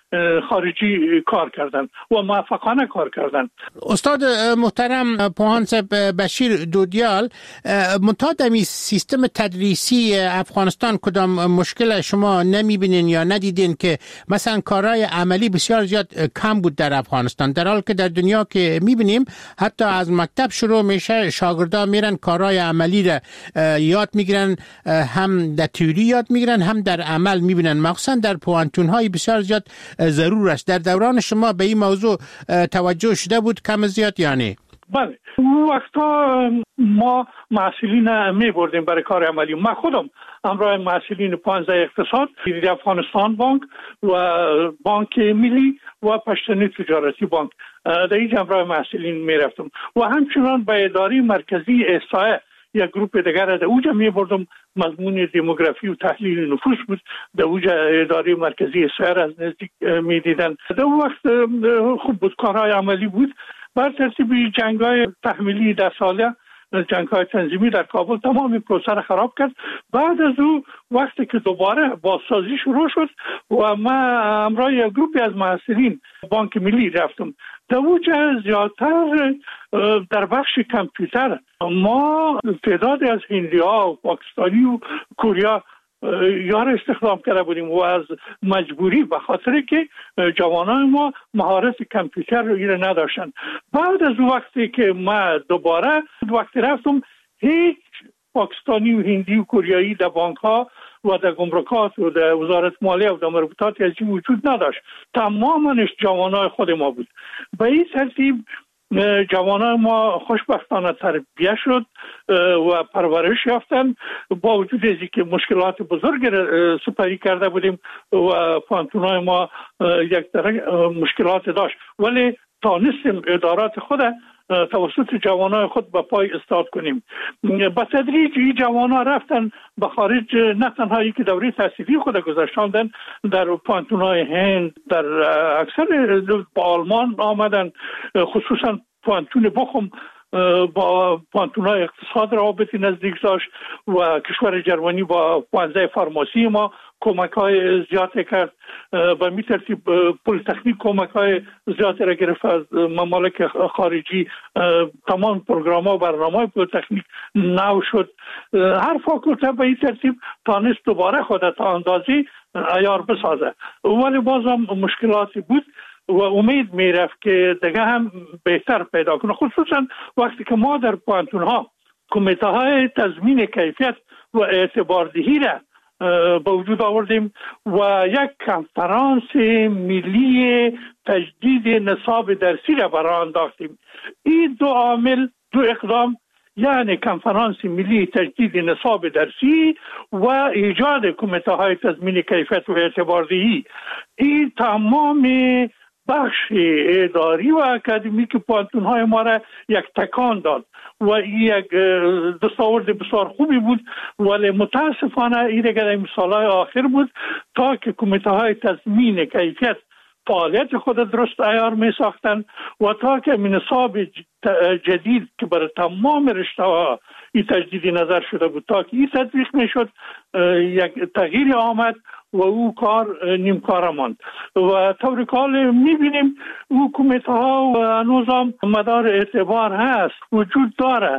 خارجی کار کردن و موفقانه کار کردن. استاد محترم پوهانسب بشیر دودیال، منتها سیستم تدریسی افغانستان کدام مشکل شما نمیبینین یا ندیدین که مثلا کارهای عملی بسیار زیاد کم بود در افغانستان، در حال که در دنیا که میبینیم حتی از مکتب شروع میشه، شاگردان میرن کارهای عملی را یاد میگیرن، هم در تئوری یاد میگیرن هم در عمل میبینن، مخصوصا در پوانتون های بسیار زیاد ضرور است. در دوران شما به این موضوع توجه شده بود کم زیاد یعنی؟ بله، اون وقتا ما محصلین می بردیم برای کار عملی. من خودم همراه محصلین پانزده اقتصاد، افغانستان بانک و بانک ملی و پشتنی تجارتی بانک در این همراه محصلین می رفتم و همچنان به اداره مرکزی احصایه یک گروپ دیگر در اوجا می بردم. مضمون دموگرافی و تحلیل نفوس بود. در اوجا اداره مرکزی احصایه از نزدیک می دیدن. در اون وقت خوب بود، کارهای عملی بود. بر ترتیب جنگ‌های تحمیلی در ساله، جنگ‌های تنظیمی در کابل تمام پروسه را خراب کرد. بعد از او وقتی که دوباره بازسازی شروع شد و من همراه یک گروپی از محصلین بانک ملی رفتم. در اوجا زیادتر در بخش کامپیوتر ما تعدادی از هندی‌ها و پاکستانی و کوریا یار استخدام کرده بودیم و از مجبوری، به خاطر که جوانان ما مهارت کامپیوتر رو نداشتن. بعد از وقتی که ما دوباره وقتی رفتم، هیچ پاکستانی و هندی و کوریایی در بانک ها و در گمرکات و در وزارت مالیه و در مربوطات از این وجود نداشت. تمامش جوانای خود ما بود. به این ترتیب جوانان ما خوشبختانه تربیت شد و پرورش یافتن، با وجود از اینکه مشکلات بزرگ سپری کرده بودیم و پانتونای ما یک درجه مشکلات داشت، ولی تانستیم ادارات خود توسط جوانای خود به پای استاد کنیم. با تدریج این جوانا رفتن به خارج، نه تنها که دوره تحصیلی خود گذاشتن در پانتونای هند، در اکثر با آلمان آمدن، خصوصا پانتون بخم با پانتونای اقتصاد روابط نزدیک داشت و کشور جرمنی با پانزده فارماسی ما کمک های زیادی کرد. به می ترتیب پلیتکنیک کمک های زیادی را گرفت از ممالک خارجی. تمام پروگرام ها و برنامه های پلیتکنیک نو شد. هر فاکولته به این ترتیب تانست دوباره خود تا اندازی عیار بسازه، ولی باز هم مشکلاتی بود و امید میرفت که دیگه هم بهتر پیدا کنه، خصوصا وقتی که ما در پانتون ها کمیته های تضمین کیفیت و اعتباردهی را به وجود آوردیم و یک کنفرانس ملی تجدید نصاب درسی را برای انداختیم. این دو عامل، دو اقدام، یعنی کنفرانس ملی تجدید نصاب درسی و ایجاد کمیته های تضمین کیفیت و اعتباردهی، این تمام بخش اداری و اکادمیک پانتون های ما را یک تکان داد و این یک دستاورد بسیار خوبی بود، ولی متاسفانه این دیگر مثال های آخر بود تا که کمیته های تضمین کیفیت فعالیت خود درست عیار می ساختن و تا که نصاب جدید که برای تمام رشته ها این تجدیدی نظر شده بود تا که این تطبیق می شد، یک تغییر آمد و او کار نیمکاره ماند و طور کال می بینیم او کمیته ها و هنوز مدار اعتبار هست، وجود داره،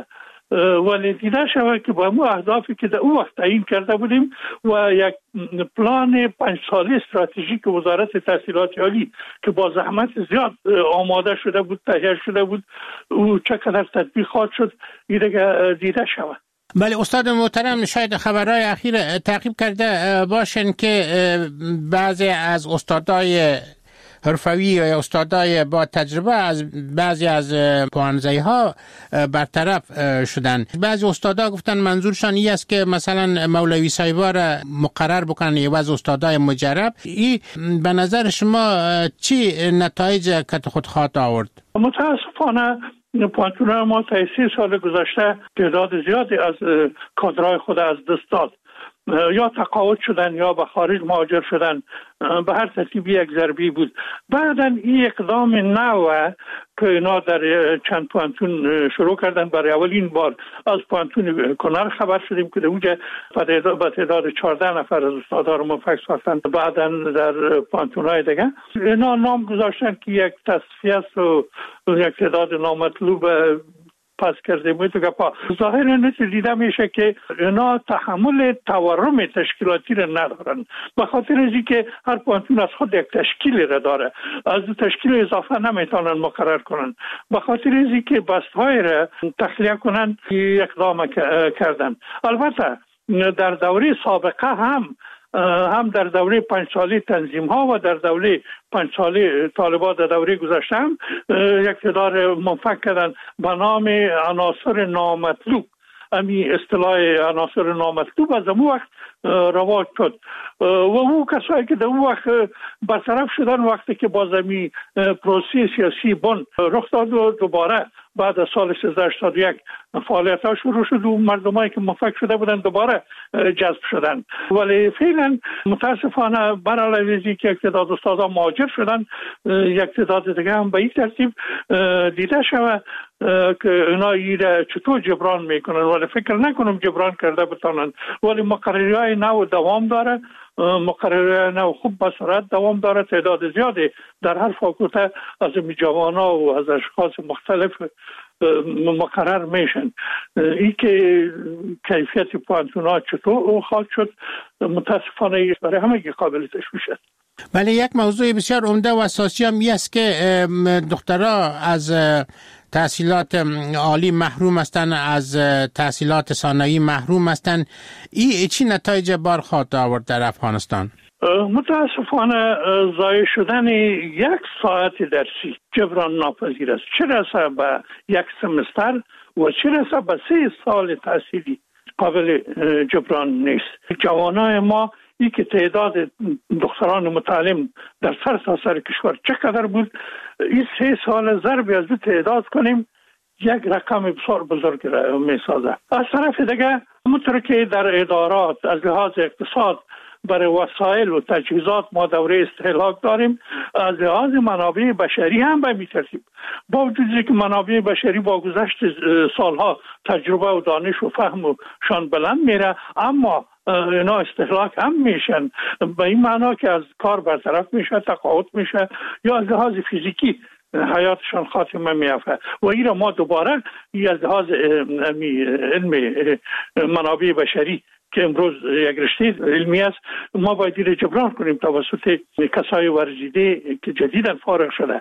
ولی دیده شود که با مو اهدافی که در او وقت تعیین کرده بودیم و یک پلان پنج ساله استراتژیک وزارت تحصیلات عالی که با زحمت زیاد آماده شده بود، تهیه شده بود، او چقدر تطبیق خواهد شد این دیده شود. بله استاد محترم، شاید خبرهای اخیر تعقیب کرده باشن که بعضی از استادای حرفوی یا استادای با تجربه از بعضی از پوانزهی ها برطرف شدن. بعضی استادا گفتن منظورشان این است که مثلا مولوی صاحبا را مقرر بکنن یا بعضی استادای مجرب. این به نظر شما چی نتایج که خود خواهد آورد؟ متاسفانه پانتون ما تا سی سال گذشته تعداد زیادی از کادرهای خود از دست داد، یا تقاعد شدن یا به خارج مهاجر شدن، به هر ترتیب یک ضربی بود. بعداً این اقدام نو که اینا در چند پانتون شروع کردن، برای اولین بار از پانتون کنر خبر شدیم که در اونجا به تعداد چهارده نفر از استادها رو موفق ساختن. بعداً در پانتون های دیگه اینا نام گذاشتن که یک تصفیه است و یک تعداد نامطلوب پس کرده بود که پا ظاهر نتیجه دیده میشه که اینا تحمل تورم تشکیلاتی را ندارن، به خاطر از اینکه هر پانتون از خود یک تشکیل را داره، از تشکیل اضافه نمیتونن مقرر کنن، به خاطر از اینکه بستهای را تخلیه کنن اقدام کردن. البته در دوره سابقه هم هم در دوره پنج ساله تنظیم ها و در دوره پنج ساله طالبان در دوره گذشته هم یک تعداد منفک کردن به نام عناصر نامطلوب. امی اصطلاح عناصر نامطلوب از اون وقت رواج شد و او کسایی که در اون وقت برطرف شدن وقتی که باز امی پروسه سیاسی بن رخ داد و دوباره بعد از سال سیزده هشتاد و یک فعالیت ها شروع شد و مردمایی که موفق شده بودن دوباره جذب شدن. ولی فعلا متاسفانه بر علیه که یک تعداد استادا مهاجر شدن، یک تعداد دیگه هم به این ترتیب دیده شود که اینا ایره چطور جبران میکنن، ولی فکر نکنم جبران کرده بتانن. ولی مقرری های نو دوام داره، مقرری نو خوب به سرعت دوام داره، تعداد زیادی در هر فاکولته از این جوانا و از اشخاص مختلف مقرر میشن. این که کیفیت پانتونا چطور خواهد شد متاسفانه برای همه قابل تشویش است. ولی یک موضوع بسیار عمده و اساسی هم است که دخترها از تحصیلات عالی محروم هستند، از تحصیلات ثانوی محروم هستند. این چی نتایج بار خواهد آورد در افغانستان؟ متاسفانه ضایع شدن یک ساعت درسی جبران ناپذیر است، چه رسه به یک سمستر و چه رسه به سه سال تحصیلی قابل جبران نیست. جوانای ما ای که تعداد دختران متعلم در سر سر کشور چقدر بود، این سه سال ضرب از دو تعداد کنیم یک رقم بسیار بزرگ را می سازه. از طرف دیگه همونطور که در ادارات از لحاظ اقتصاد برای وسایل و تجهیزات ما دوره استهلاک داریم. از لحاظ منابع بشری هم به میترتیب، با وجودی که منابع بشری با گذشت سالها تجربه و دانش و فهم و شان بلند میره، اما اینا استهلاک هم میشن، به این معنا که از کار برطرف میشه، تقاعد میشه یا از لحاظ فیزیکی حیاتشان خاتمه میافته و این را ما دوباره از لحاظ علم منابع بشری که امروز یک رشته علمی است، ما باید این جبران کنیم توسط کسای ورزیده که جدیداً فارغ شده.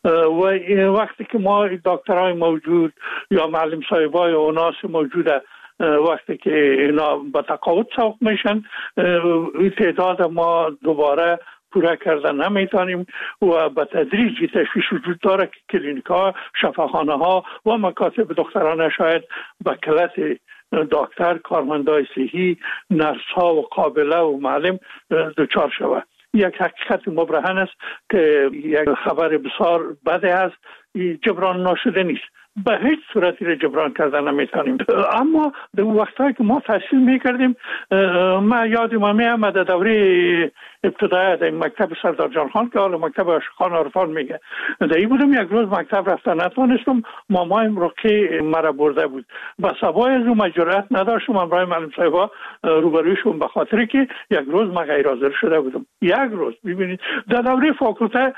و وقتی که ما دکترای موجود یا معلم صاحبای و ناس موجوده وقتی که اینا به تقاعد سوق میشن، این تعداد ما دوباره پورا کردن نمیتونیم و به تدریج تشویش وجود داره که کلینیک ها، شفاخانه ها و مکاتب دکترانه شاید به کلت دکتر، کارمندای صحی، نرس ها و قابله و معلم دچار شود. یک حقیقت مبرهن است که یک خبر بسیار بده است، جبران ناشده نیست، به هیچ صورتی را جبران کردن نمیتونیم. اما در وقتایی که ما تحصیل میکردیم، ما یادم میامد دوره ابتدایی در مکتب سردار جان خان که حالا مکتب عاشقان عرفان میگه، در این بودم یک روز مکتب رفتن نتونستم، مامایم رقی مرا برده بود، با سوای از اون جرأت نداشتم امرای معلم صاحبا روبرویشون، به خاطر که یک روز ما غیر حاضر شده بودم. یک روز ببینید در دوره فاکولته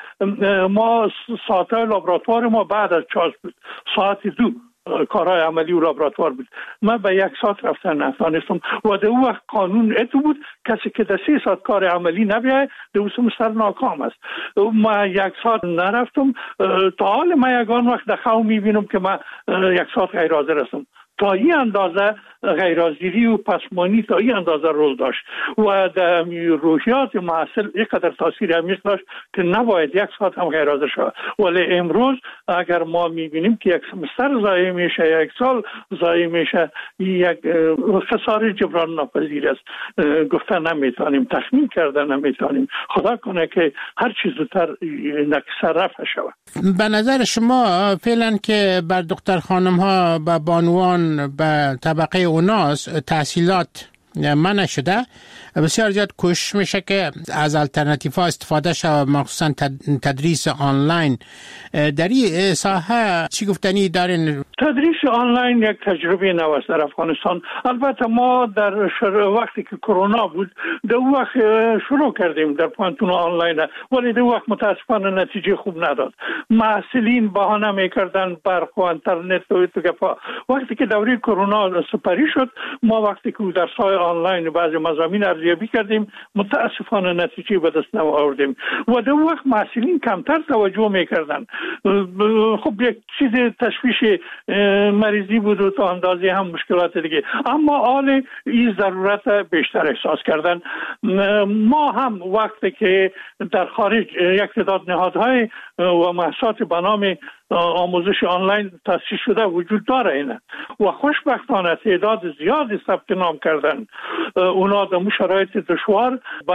ما ساعتهای لابراتوار ما بعد از چاس بود، ساعت دو کارهای عملی و لابراتوار بود، من به یک ساعت رفتن نتانستم و در اون وقت قانون اتو بود کسی که در سه ساعت کار عملی نبیه در اون سمستر ناکام است. ما یک ساعت نرفتم، تا حال ما یکان وقت در خواه میبینم که من یک ساعت غیر حاضر هستم. تا این اندازه غیرحاضری و پسمانی تا این اندازه رول داشت و در روحیات محصل اینقدر تاثیر عمیق داشت که نباید یک ساعت هم غیر حاضر شود. ولی امروز اگر ما میبینیم که یک سمستر ضایع میشه، یک سال ضایع میشه، یک خساره جبران ناپذیر است. گفتن نمیتونیم، تخمین کردن نمیتونیم. خدا کنه که هر چیز زودتر نقص رفع شود. به نظر شما فعلا که بر دختر خانم ها و بانوان به طبقه اوناس تحصیلات منع شده، بسیار زیاد کوشش میشه که از الटरनेटिव ها استفاده شود، مخصوصا تدریس آنلاین. در این ساحه چی گفتنی دارین؟ تدریس آنلاین یک تجربه نو است در افغانستان. البته ما در وقتی که کرونا بود در وقت شروع کردیم در پانتون آنلاین، ولی در وقت متاسفانه نتیجه خوب نداد. محصلین بهانه میکردن برق و اینترنت و تو. وقتی که دوره کرونا سپری شد، ما وقتی که درس‌های آنلاین بعضی مضامین ارزیابی کردیم، متاسفانه نتیجه به دست نآوردیم و در وقت محصلین کمتر توجه میکردن. خب یک چیز تشویش مریضی بود و تا اندازه هم مشکلات دیگه، اما حال این ضرورت بیشتر احساس کردن. ما هم وقتی که در خارج یک تعداد نهادهای و مؤسسات به نام آموزش آنلاین تأسیس شده وجود داره اینه و خوشبختانه تعداد زیادی ثبت نام کردن. اونا در شرایط دشوار به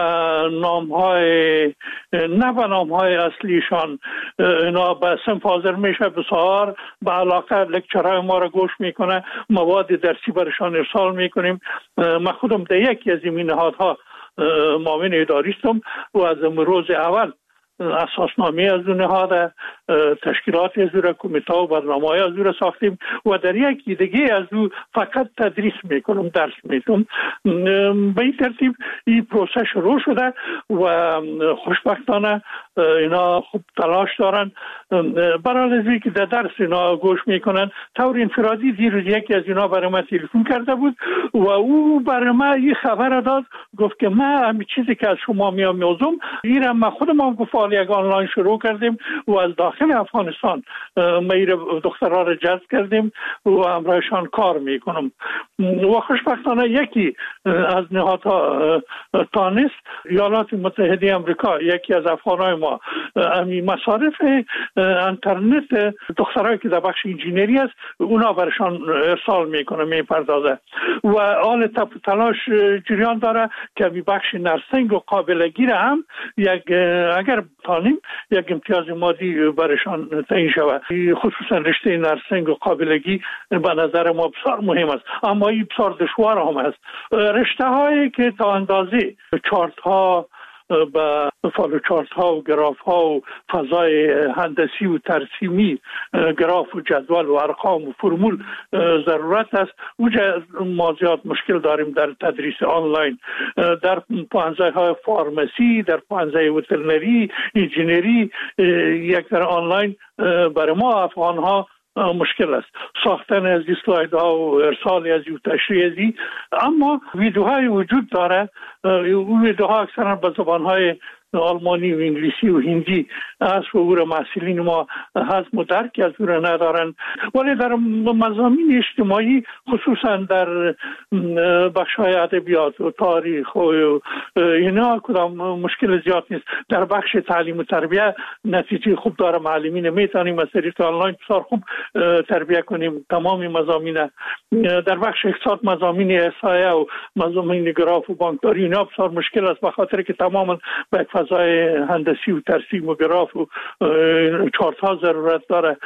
نامهای نه به نامهای اصلیشان اینا به صنف حاضر میشه، بسیار به علاقه لکچرهای ما را گوش میکنه، مواد درسی برشان ارسال میکنیم. من خودم در یکی از این نهادها معاون اداری هستم و از روز اول اساسنامه از اون نهاد، تشکیلات از اون، کمیته و برنامه‌های از اون ساختیم و در یکی دیگه از اون فقط تدریس میکنم، درس میدم. به این ترتیب این پروسه شروع شده و خوشبختانه اینا خوب تلاش دارن. برای ازی که در درس اینا گوش میکنن، طور انفرادی دیروز یکی از اینا برای من تلفن کرده بود و او برای من این خبر داد، گفت که من همین چیزی که از شما میام میوزم این من خودم هم گفت یک آنلاین شروع کردیم و از داخل افغانستان میر دخترها را جذب کردیم و همراهشان کار میکنم و خوشبختانه یکی از نهادها تانست ایالات متحده آمریکا، یکی از افغانای ما امی مصارف اینترنت دخترایی که در بخش انجینری است اونا برشان ارسال میکنه، میپردازه و آل تلاش جریان داره که بی بخش نرسنگ و قابلگی را هم یک اگر تانیم یک امتیاز مادی برشان تعیین شود. خصوصا رشته نرسنگ و قابلگی به نظر ما بسیار مهم است، اما این بسیار دشوار هم است. رشته هایی که تا اندازه چارت ها با فالو چارت ها و گراف ها و فضای هندسی و ترسیمی، گراف و جدول و ارقام و فرمول ضرورت است. اونجا ما زیاد مشکل داریم در تدریس آنلاین. در پانزه های فارمسی، در پانزه وترنری، انجینری، یک در آنلاین برای ما افغان ها مشکل است. ساختن از اسلاید ها و ارسال از و تشریح ازی، اما ویدیوهای وجود داره. اون ویدیوها اکثرا به زبان های آلمانی و انگلیسی و هندی است و او را محصلین ما هضم و درک از او را ندارن. ولی در مضامین اجتماعی خصوصا در بخش های ادبیات و تاریخ و اینا کدام مشکل زیاد نیست. در بخش تعلیم و تربیت نتیجه خوب داره. معلمین میتونیم از طریق آنلاین بسیار خوب تربیت کنیم تمام مضامین. در بخش اقتصاد مضامین احصایه و مضامین گراف و بانکداری اینا بسیار مشکل است، به خاطر که تماما به فضای هندسی و ترسیم و گراف و چارت ها ضرورت داره.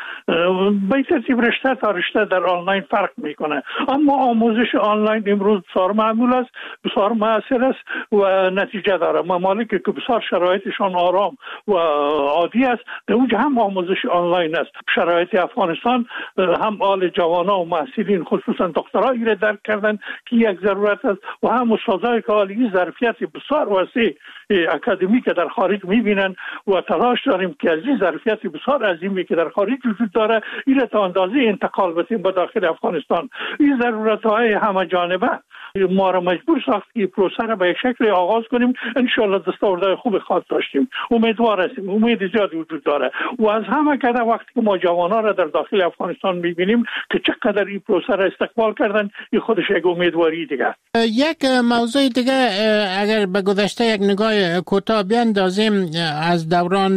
به این ترتیب رشته تا رشته در آنلاین فرق میکنه، اما آموزش آنلاین امروز بسیار معمول است، بسیار مؤثر است و نتیجه داره. ممالک که بسیار شرایطشان آرام و عادی است، در اونجا هم آموزش آنلاین است. شرایط افغانستان هم آل جوانا و محصلین خصوصا دخترایی را درک کردن که یک ضرورت است و هم استادای که عالی ظرفیت بسیار وسیع اکادمی که در خارج میبینن و تلاش داریم که از این ظرفیت بسیار عظیمی که در خارج وجود داره این تا اندازه انتقال بدیم به داخل افغانستان. این ضرورت های همه جانبه ما را مجبور ساخت که پروسه را به یک شکل آغاز کنیم. ان شاء الله دستاوردهای خوب خواهد داشتیم، امیدوار هستیم، امید زیادی وجود داره. و از همه کده وقتی که ما جوانان را در داخل افغانستان میبینیم که چقدر این پروسه را استقبال کردن، این خودش یک امیدواری دیگه. یک موضوع دیگه اگر به گذشته یک نگاه کوتاه بیاندازیم، از دوران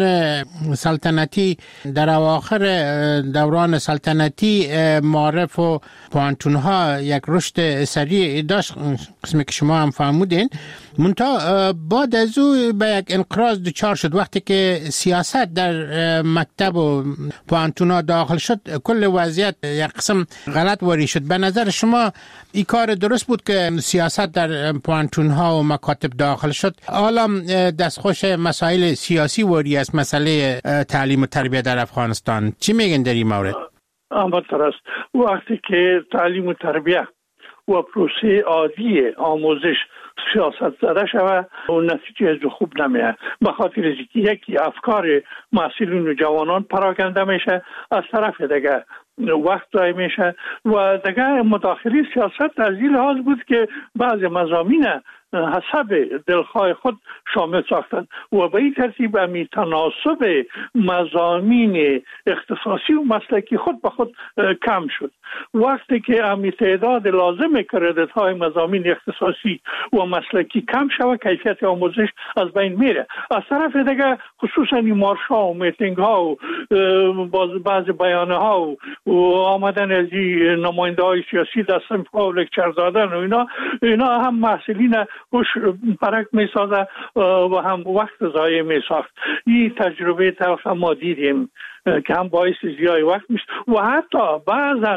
سلطنتی در اواخر دوران سلطنتی معارف و پوانتون ها یک رشد سریع داشت، قسمی که شما هم فهمودین. منتها بعد از او به یک انقراض دچار شد. وقتی که سیاست در مکتب و پوانتون ها داخل شد، کل وضعیت یک قسم غلط واری شد. به نظر شما این کار درست بود که سیاست در پوانتون ها و مکاتب داخل شد؟ حالا دستخوش مسائل سیاسی واری است مسئله تعلیم و تربیت در افغانستان. چی میگن در این مورد؟ اما درست وقتی که تعلیم و تربیت و پروسه عادی آموزش سیاست زده شود و نتیجه از خوب نمیاد، به خاطر اینکه یکی افکار محصلین و جوانان پراکنده میشه، از طرف دیگه وقت ضایع میشه و دیگه مداخله سیاست از این لحاظ بود که بعض مضامین حسب دلخواه خود شامل ساختن و به این ترتیب همی تناسب مضامین اختصاصی و مسلکی خود به خود کم شد. وقتی که همی تعداد لازم کردیت های مضامین اختصاصی و مسلکی کم شود، کیفیت آموزش از بین میره. از طرف دیگه خصوصا این مارش ها و میتینگ ها و بعض بیانه ها و آمدن از این نماینده های سیاسی در صنف ها و لکچر دادن و اینا اینا هم محصلین خوش پرک می سازه و هم وقت ضایع می ساخت. این تجربه تلخ ما دیدیم که هم باعث ضیاع وقت میشه و حتی بعضا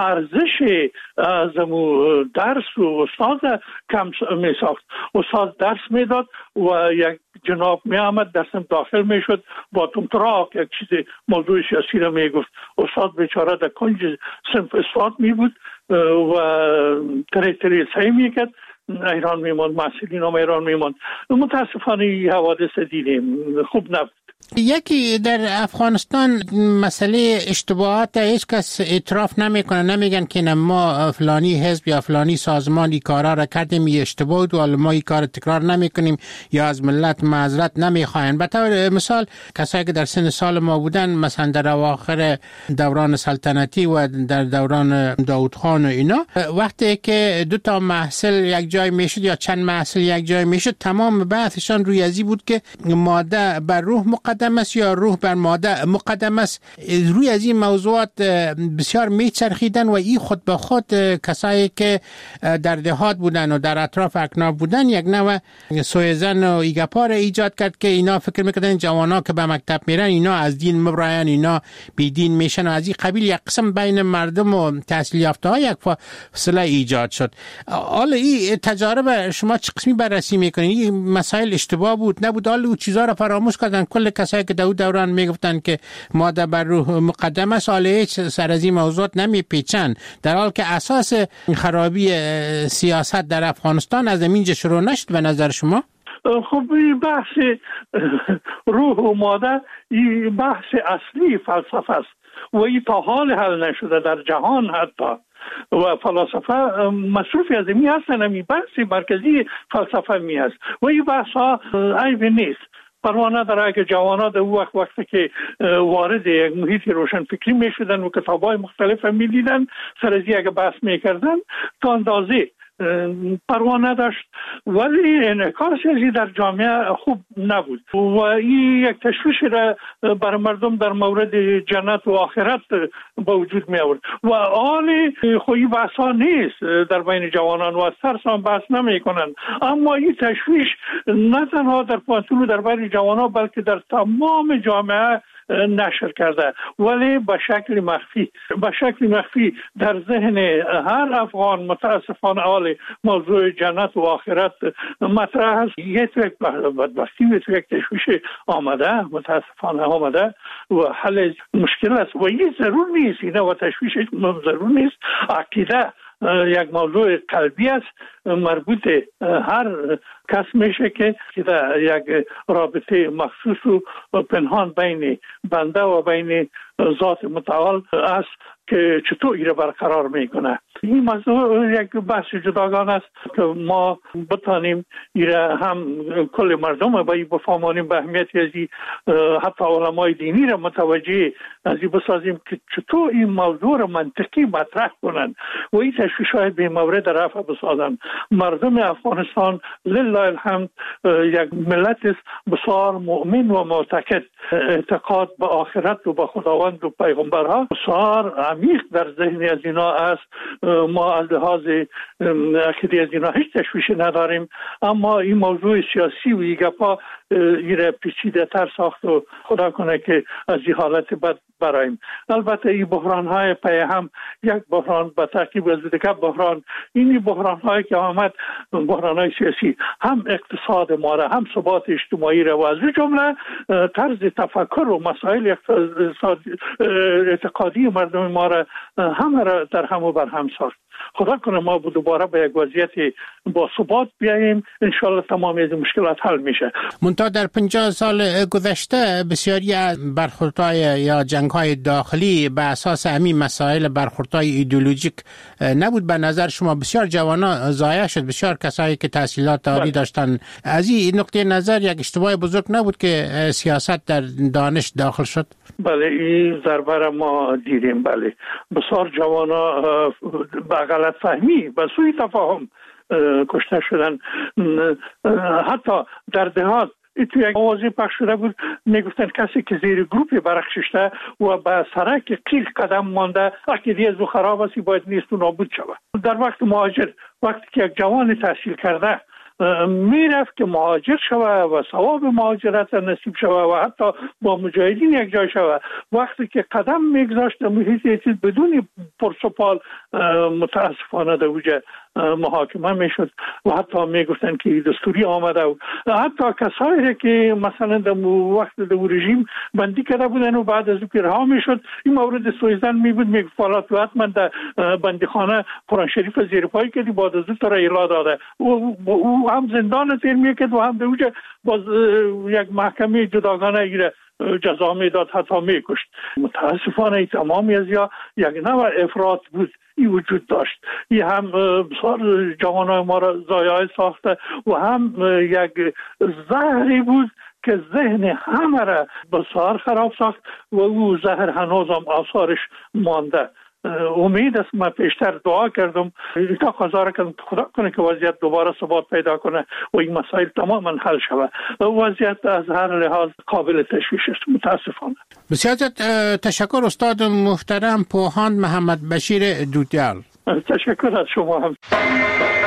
ارزش از درس و استاد کم می ساخت. استاد درس میداد و یک جناب می آمد درسم داخل می شد با تمتراک یک چیز موضوع سیاسی را می گفت. استاد بیچاره در کنج صنف استاد می بود و تری تری سعی می کرد، ایران میموند، محصلین هم ایران میموند. متاسفانه حوادث دیدیم، خوب نبود. یکی در افغانستان مسئله اشتباهات هیچ کس اعتراف نمیکنه، نمیگن که ما فلانی حزب یا فلانی سازمان این کارا را کردیم، این اشتباه بود و ما این کار تکرار نمیکنیم یا از ملت معذرت نمیخواین. به طور مثال کسایی که در سن سال ما بودن، مثلا در اواخر دوران سلطنتی و در دوران داود خان و اینا، وقتی که دو تا محصل یک جای میشد یا چند محصل یک جای میشد، تمام بحثشان روی ازی بود که ماده بر روح مقدم است یا روح بر ماده مقدم است، روی از این موضوعات بسیار میچرخیدن و این خود به خود کسایی که در دهات بودن و در اطراف اکناف بودن یک نوع سویزن و ایگپار ایجاد کرد که اینا فکر میکردن جوانا که به مکتب میرن اینا از دین مبراین، اینا بی دین میشن و از این قبیل یک قسم بین مردم و تحصیل یافته ها یک فاصله ایجاد شد. حالا این تجارب شما چه قسمی بررسی میکنین؟ این مسائل اشتباه بود نبود؟ حالا او چیزا را فراموش کردن کل کسایی که دو دوران میگفتن که ماده بر روح مقدم است، حالا هیچ سر از این موضوعات نمیپیچن، در حال که اساس خرابی سیاست در افغانستان از اینجا شروع نشد به نظر شما؟ خب این بحث روح و ماده این بحث اصلی فلسفه است و این تا حال حل نشده در جهان حتی، و فلاسفه مصروفی از این هستن. این بحث مرکزی فلسفه می است و این بحث ها عیب نیست. پروانه داره که جوانان در وقت وقتی که وارد یک محیط روشن فکری می شدن و کتاب های مختلف می دیدن سر از یک بحث می کردن تا اندازه پروانه داشت، ولی انعکاس ازی در جامعه خوب نبود و این یک تشویش را بر مردم در مورد جنت و آخرت با وجود می آورد و آن خویی بحث ها نیست در بین جوانان و از ترس هم بحث نمی کنند. اما این تشویش نه تنها در پانتون و در بین جوانان بلکه در تمام جامعه نشر کرده، ولی به شکل مخفی به شکل مخفی در ذهن هر افغان متاسفانه حال موضوع جنت و آخرت مطرح است. یک بدبختی و یک تشویش آمده، متاسفانه آمده و حل مشکل است و این ضرور نیست، این و تشویش ضرور نیست. عقیده یک موضوع قلبی است، مربوط هر کس میشه که یک رابطه مخصوص و پنهان بین بنده و بین ذات متعال است که چطور ایره برقرار میکنه. این موضوع یک بحث جداگانه است که ما بتانیم ایره هم کل مردم باید بفهمانیم به اهمیت ازی، حتی علمای دینی را متوجه ازی بسازیم که چطور این موضوع را منطقی مطرح کنن و این تشویش های به مورد رفع بسازن. مردم افغانستان لله الحمد یک ملت است بسیار مؤمن و معتقد، اعتقاد به آخرت و به خداوند و پیغمبرها بسیار عمیق در ذهن از اینا است. ما از لحاظ عقیده از اینا هیچ تشویشی نداریم، اما این موضوع سیاسی و ایگپا ایره پیچیده تر ساخت و خدا کنه که از این حالت بد برایم. البته این بحران های پی هم یک بحران به ترکیب از دیگر بحران، این بحران هایی که آمد بحران های سیاسی هم اقتصاد ما را هم ثبات اجتماعی را و از جمله طرز تفکر و مسائل اعتقادی مردم ما را همه را در هم و بر هم ساخت. خدا کنه ما دوباره به یک وضعیت با ثبات بیاییم، انشالله تمام از مشکلات حل میشه. منتها در پنجاه سال گذشته بسیاری از برخوردهای یا جنگ‌های داخلی به اساس همین مسائل برخوردهای ایدئولوژیک نبود. به نظر شما بسیار جوانان ضایع شد، بسیار کسایی که تحصیلات عالی داشتن. از این نقطه نظر یک اشتباه بزرگ نبود که سیاست در دانش داخل شد؟ بله این ضربه را ما دیدیم. بله بسیار جوانا به غلط فهمی و سوء تفاهم کشته شدن. حتی در دهات تو یک آوازی پخش شده بود میگفتن کسی که زیر گروپی برخششته و به سرک قیل قدم مانده عقیده از او خراب است باید نیست و نابود شود. در وقت مهاجر وقتی که یک جوان تحصیل کرده میرفت که مهاجر شود و ثواب مهاجرت نصیب شود و حتی با مجاهدین یک جای شود، وقتی که قدم میگذاشت محیط چیز بدون پرسپال متاسفانه در وجه محاکمه میشد و حتی میگفتن که دستوری آمده و حتی کسایی که مثلا در وقت در رژیم بندی کرده بودن و بعد از که رها میشد این مورد سویزن میبود میگفت فلان تو حتما در بندیخانه قرآن شریف زیر پای کردی بعد از تو را ایلا داده او هم زندان تیر میکرد و هم در وجه باز یک محکمه جداگانه ایره جزا میداد حتی میکشت. متاسفانه تمامی از یا یک نوع افراط بود این وجود داشت. این هم بسیار جوانای ما را ضایع ساخته و هم یک زهری بود که ذهن همه را بسیار خراب ساخت و او زهر هنوز هم آثارش مانده. امید است. من پیشتر دعا کردم تقاضا کردم خدا کنه که وضعیت دوباره ثبات پیدا کنه و این مسائل تماما حل شود. وضعیت از هر لحاظ قابل تشویش است متاسفانه. بسیار تشکر استاد محترم پوهاند محمد بشیر دودیال. تشکر از شما هم.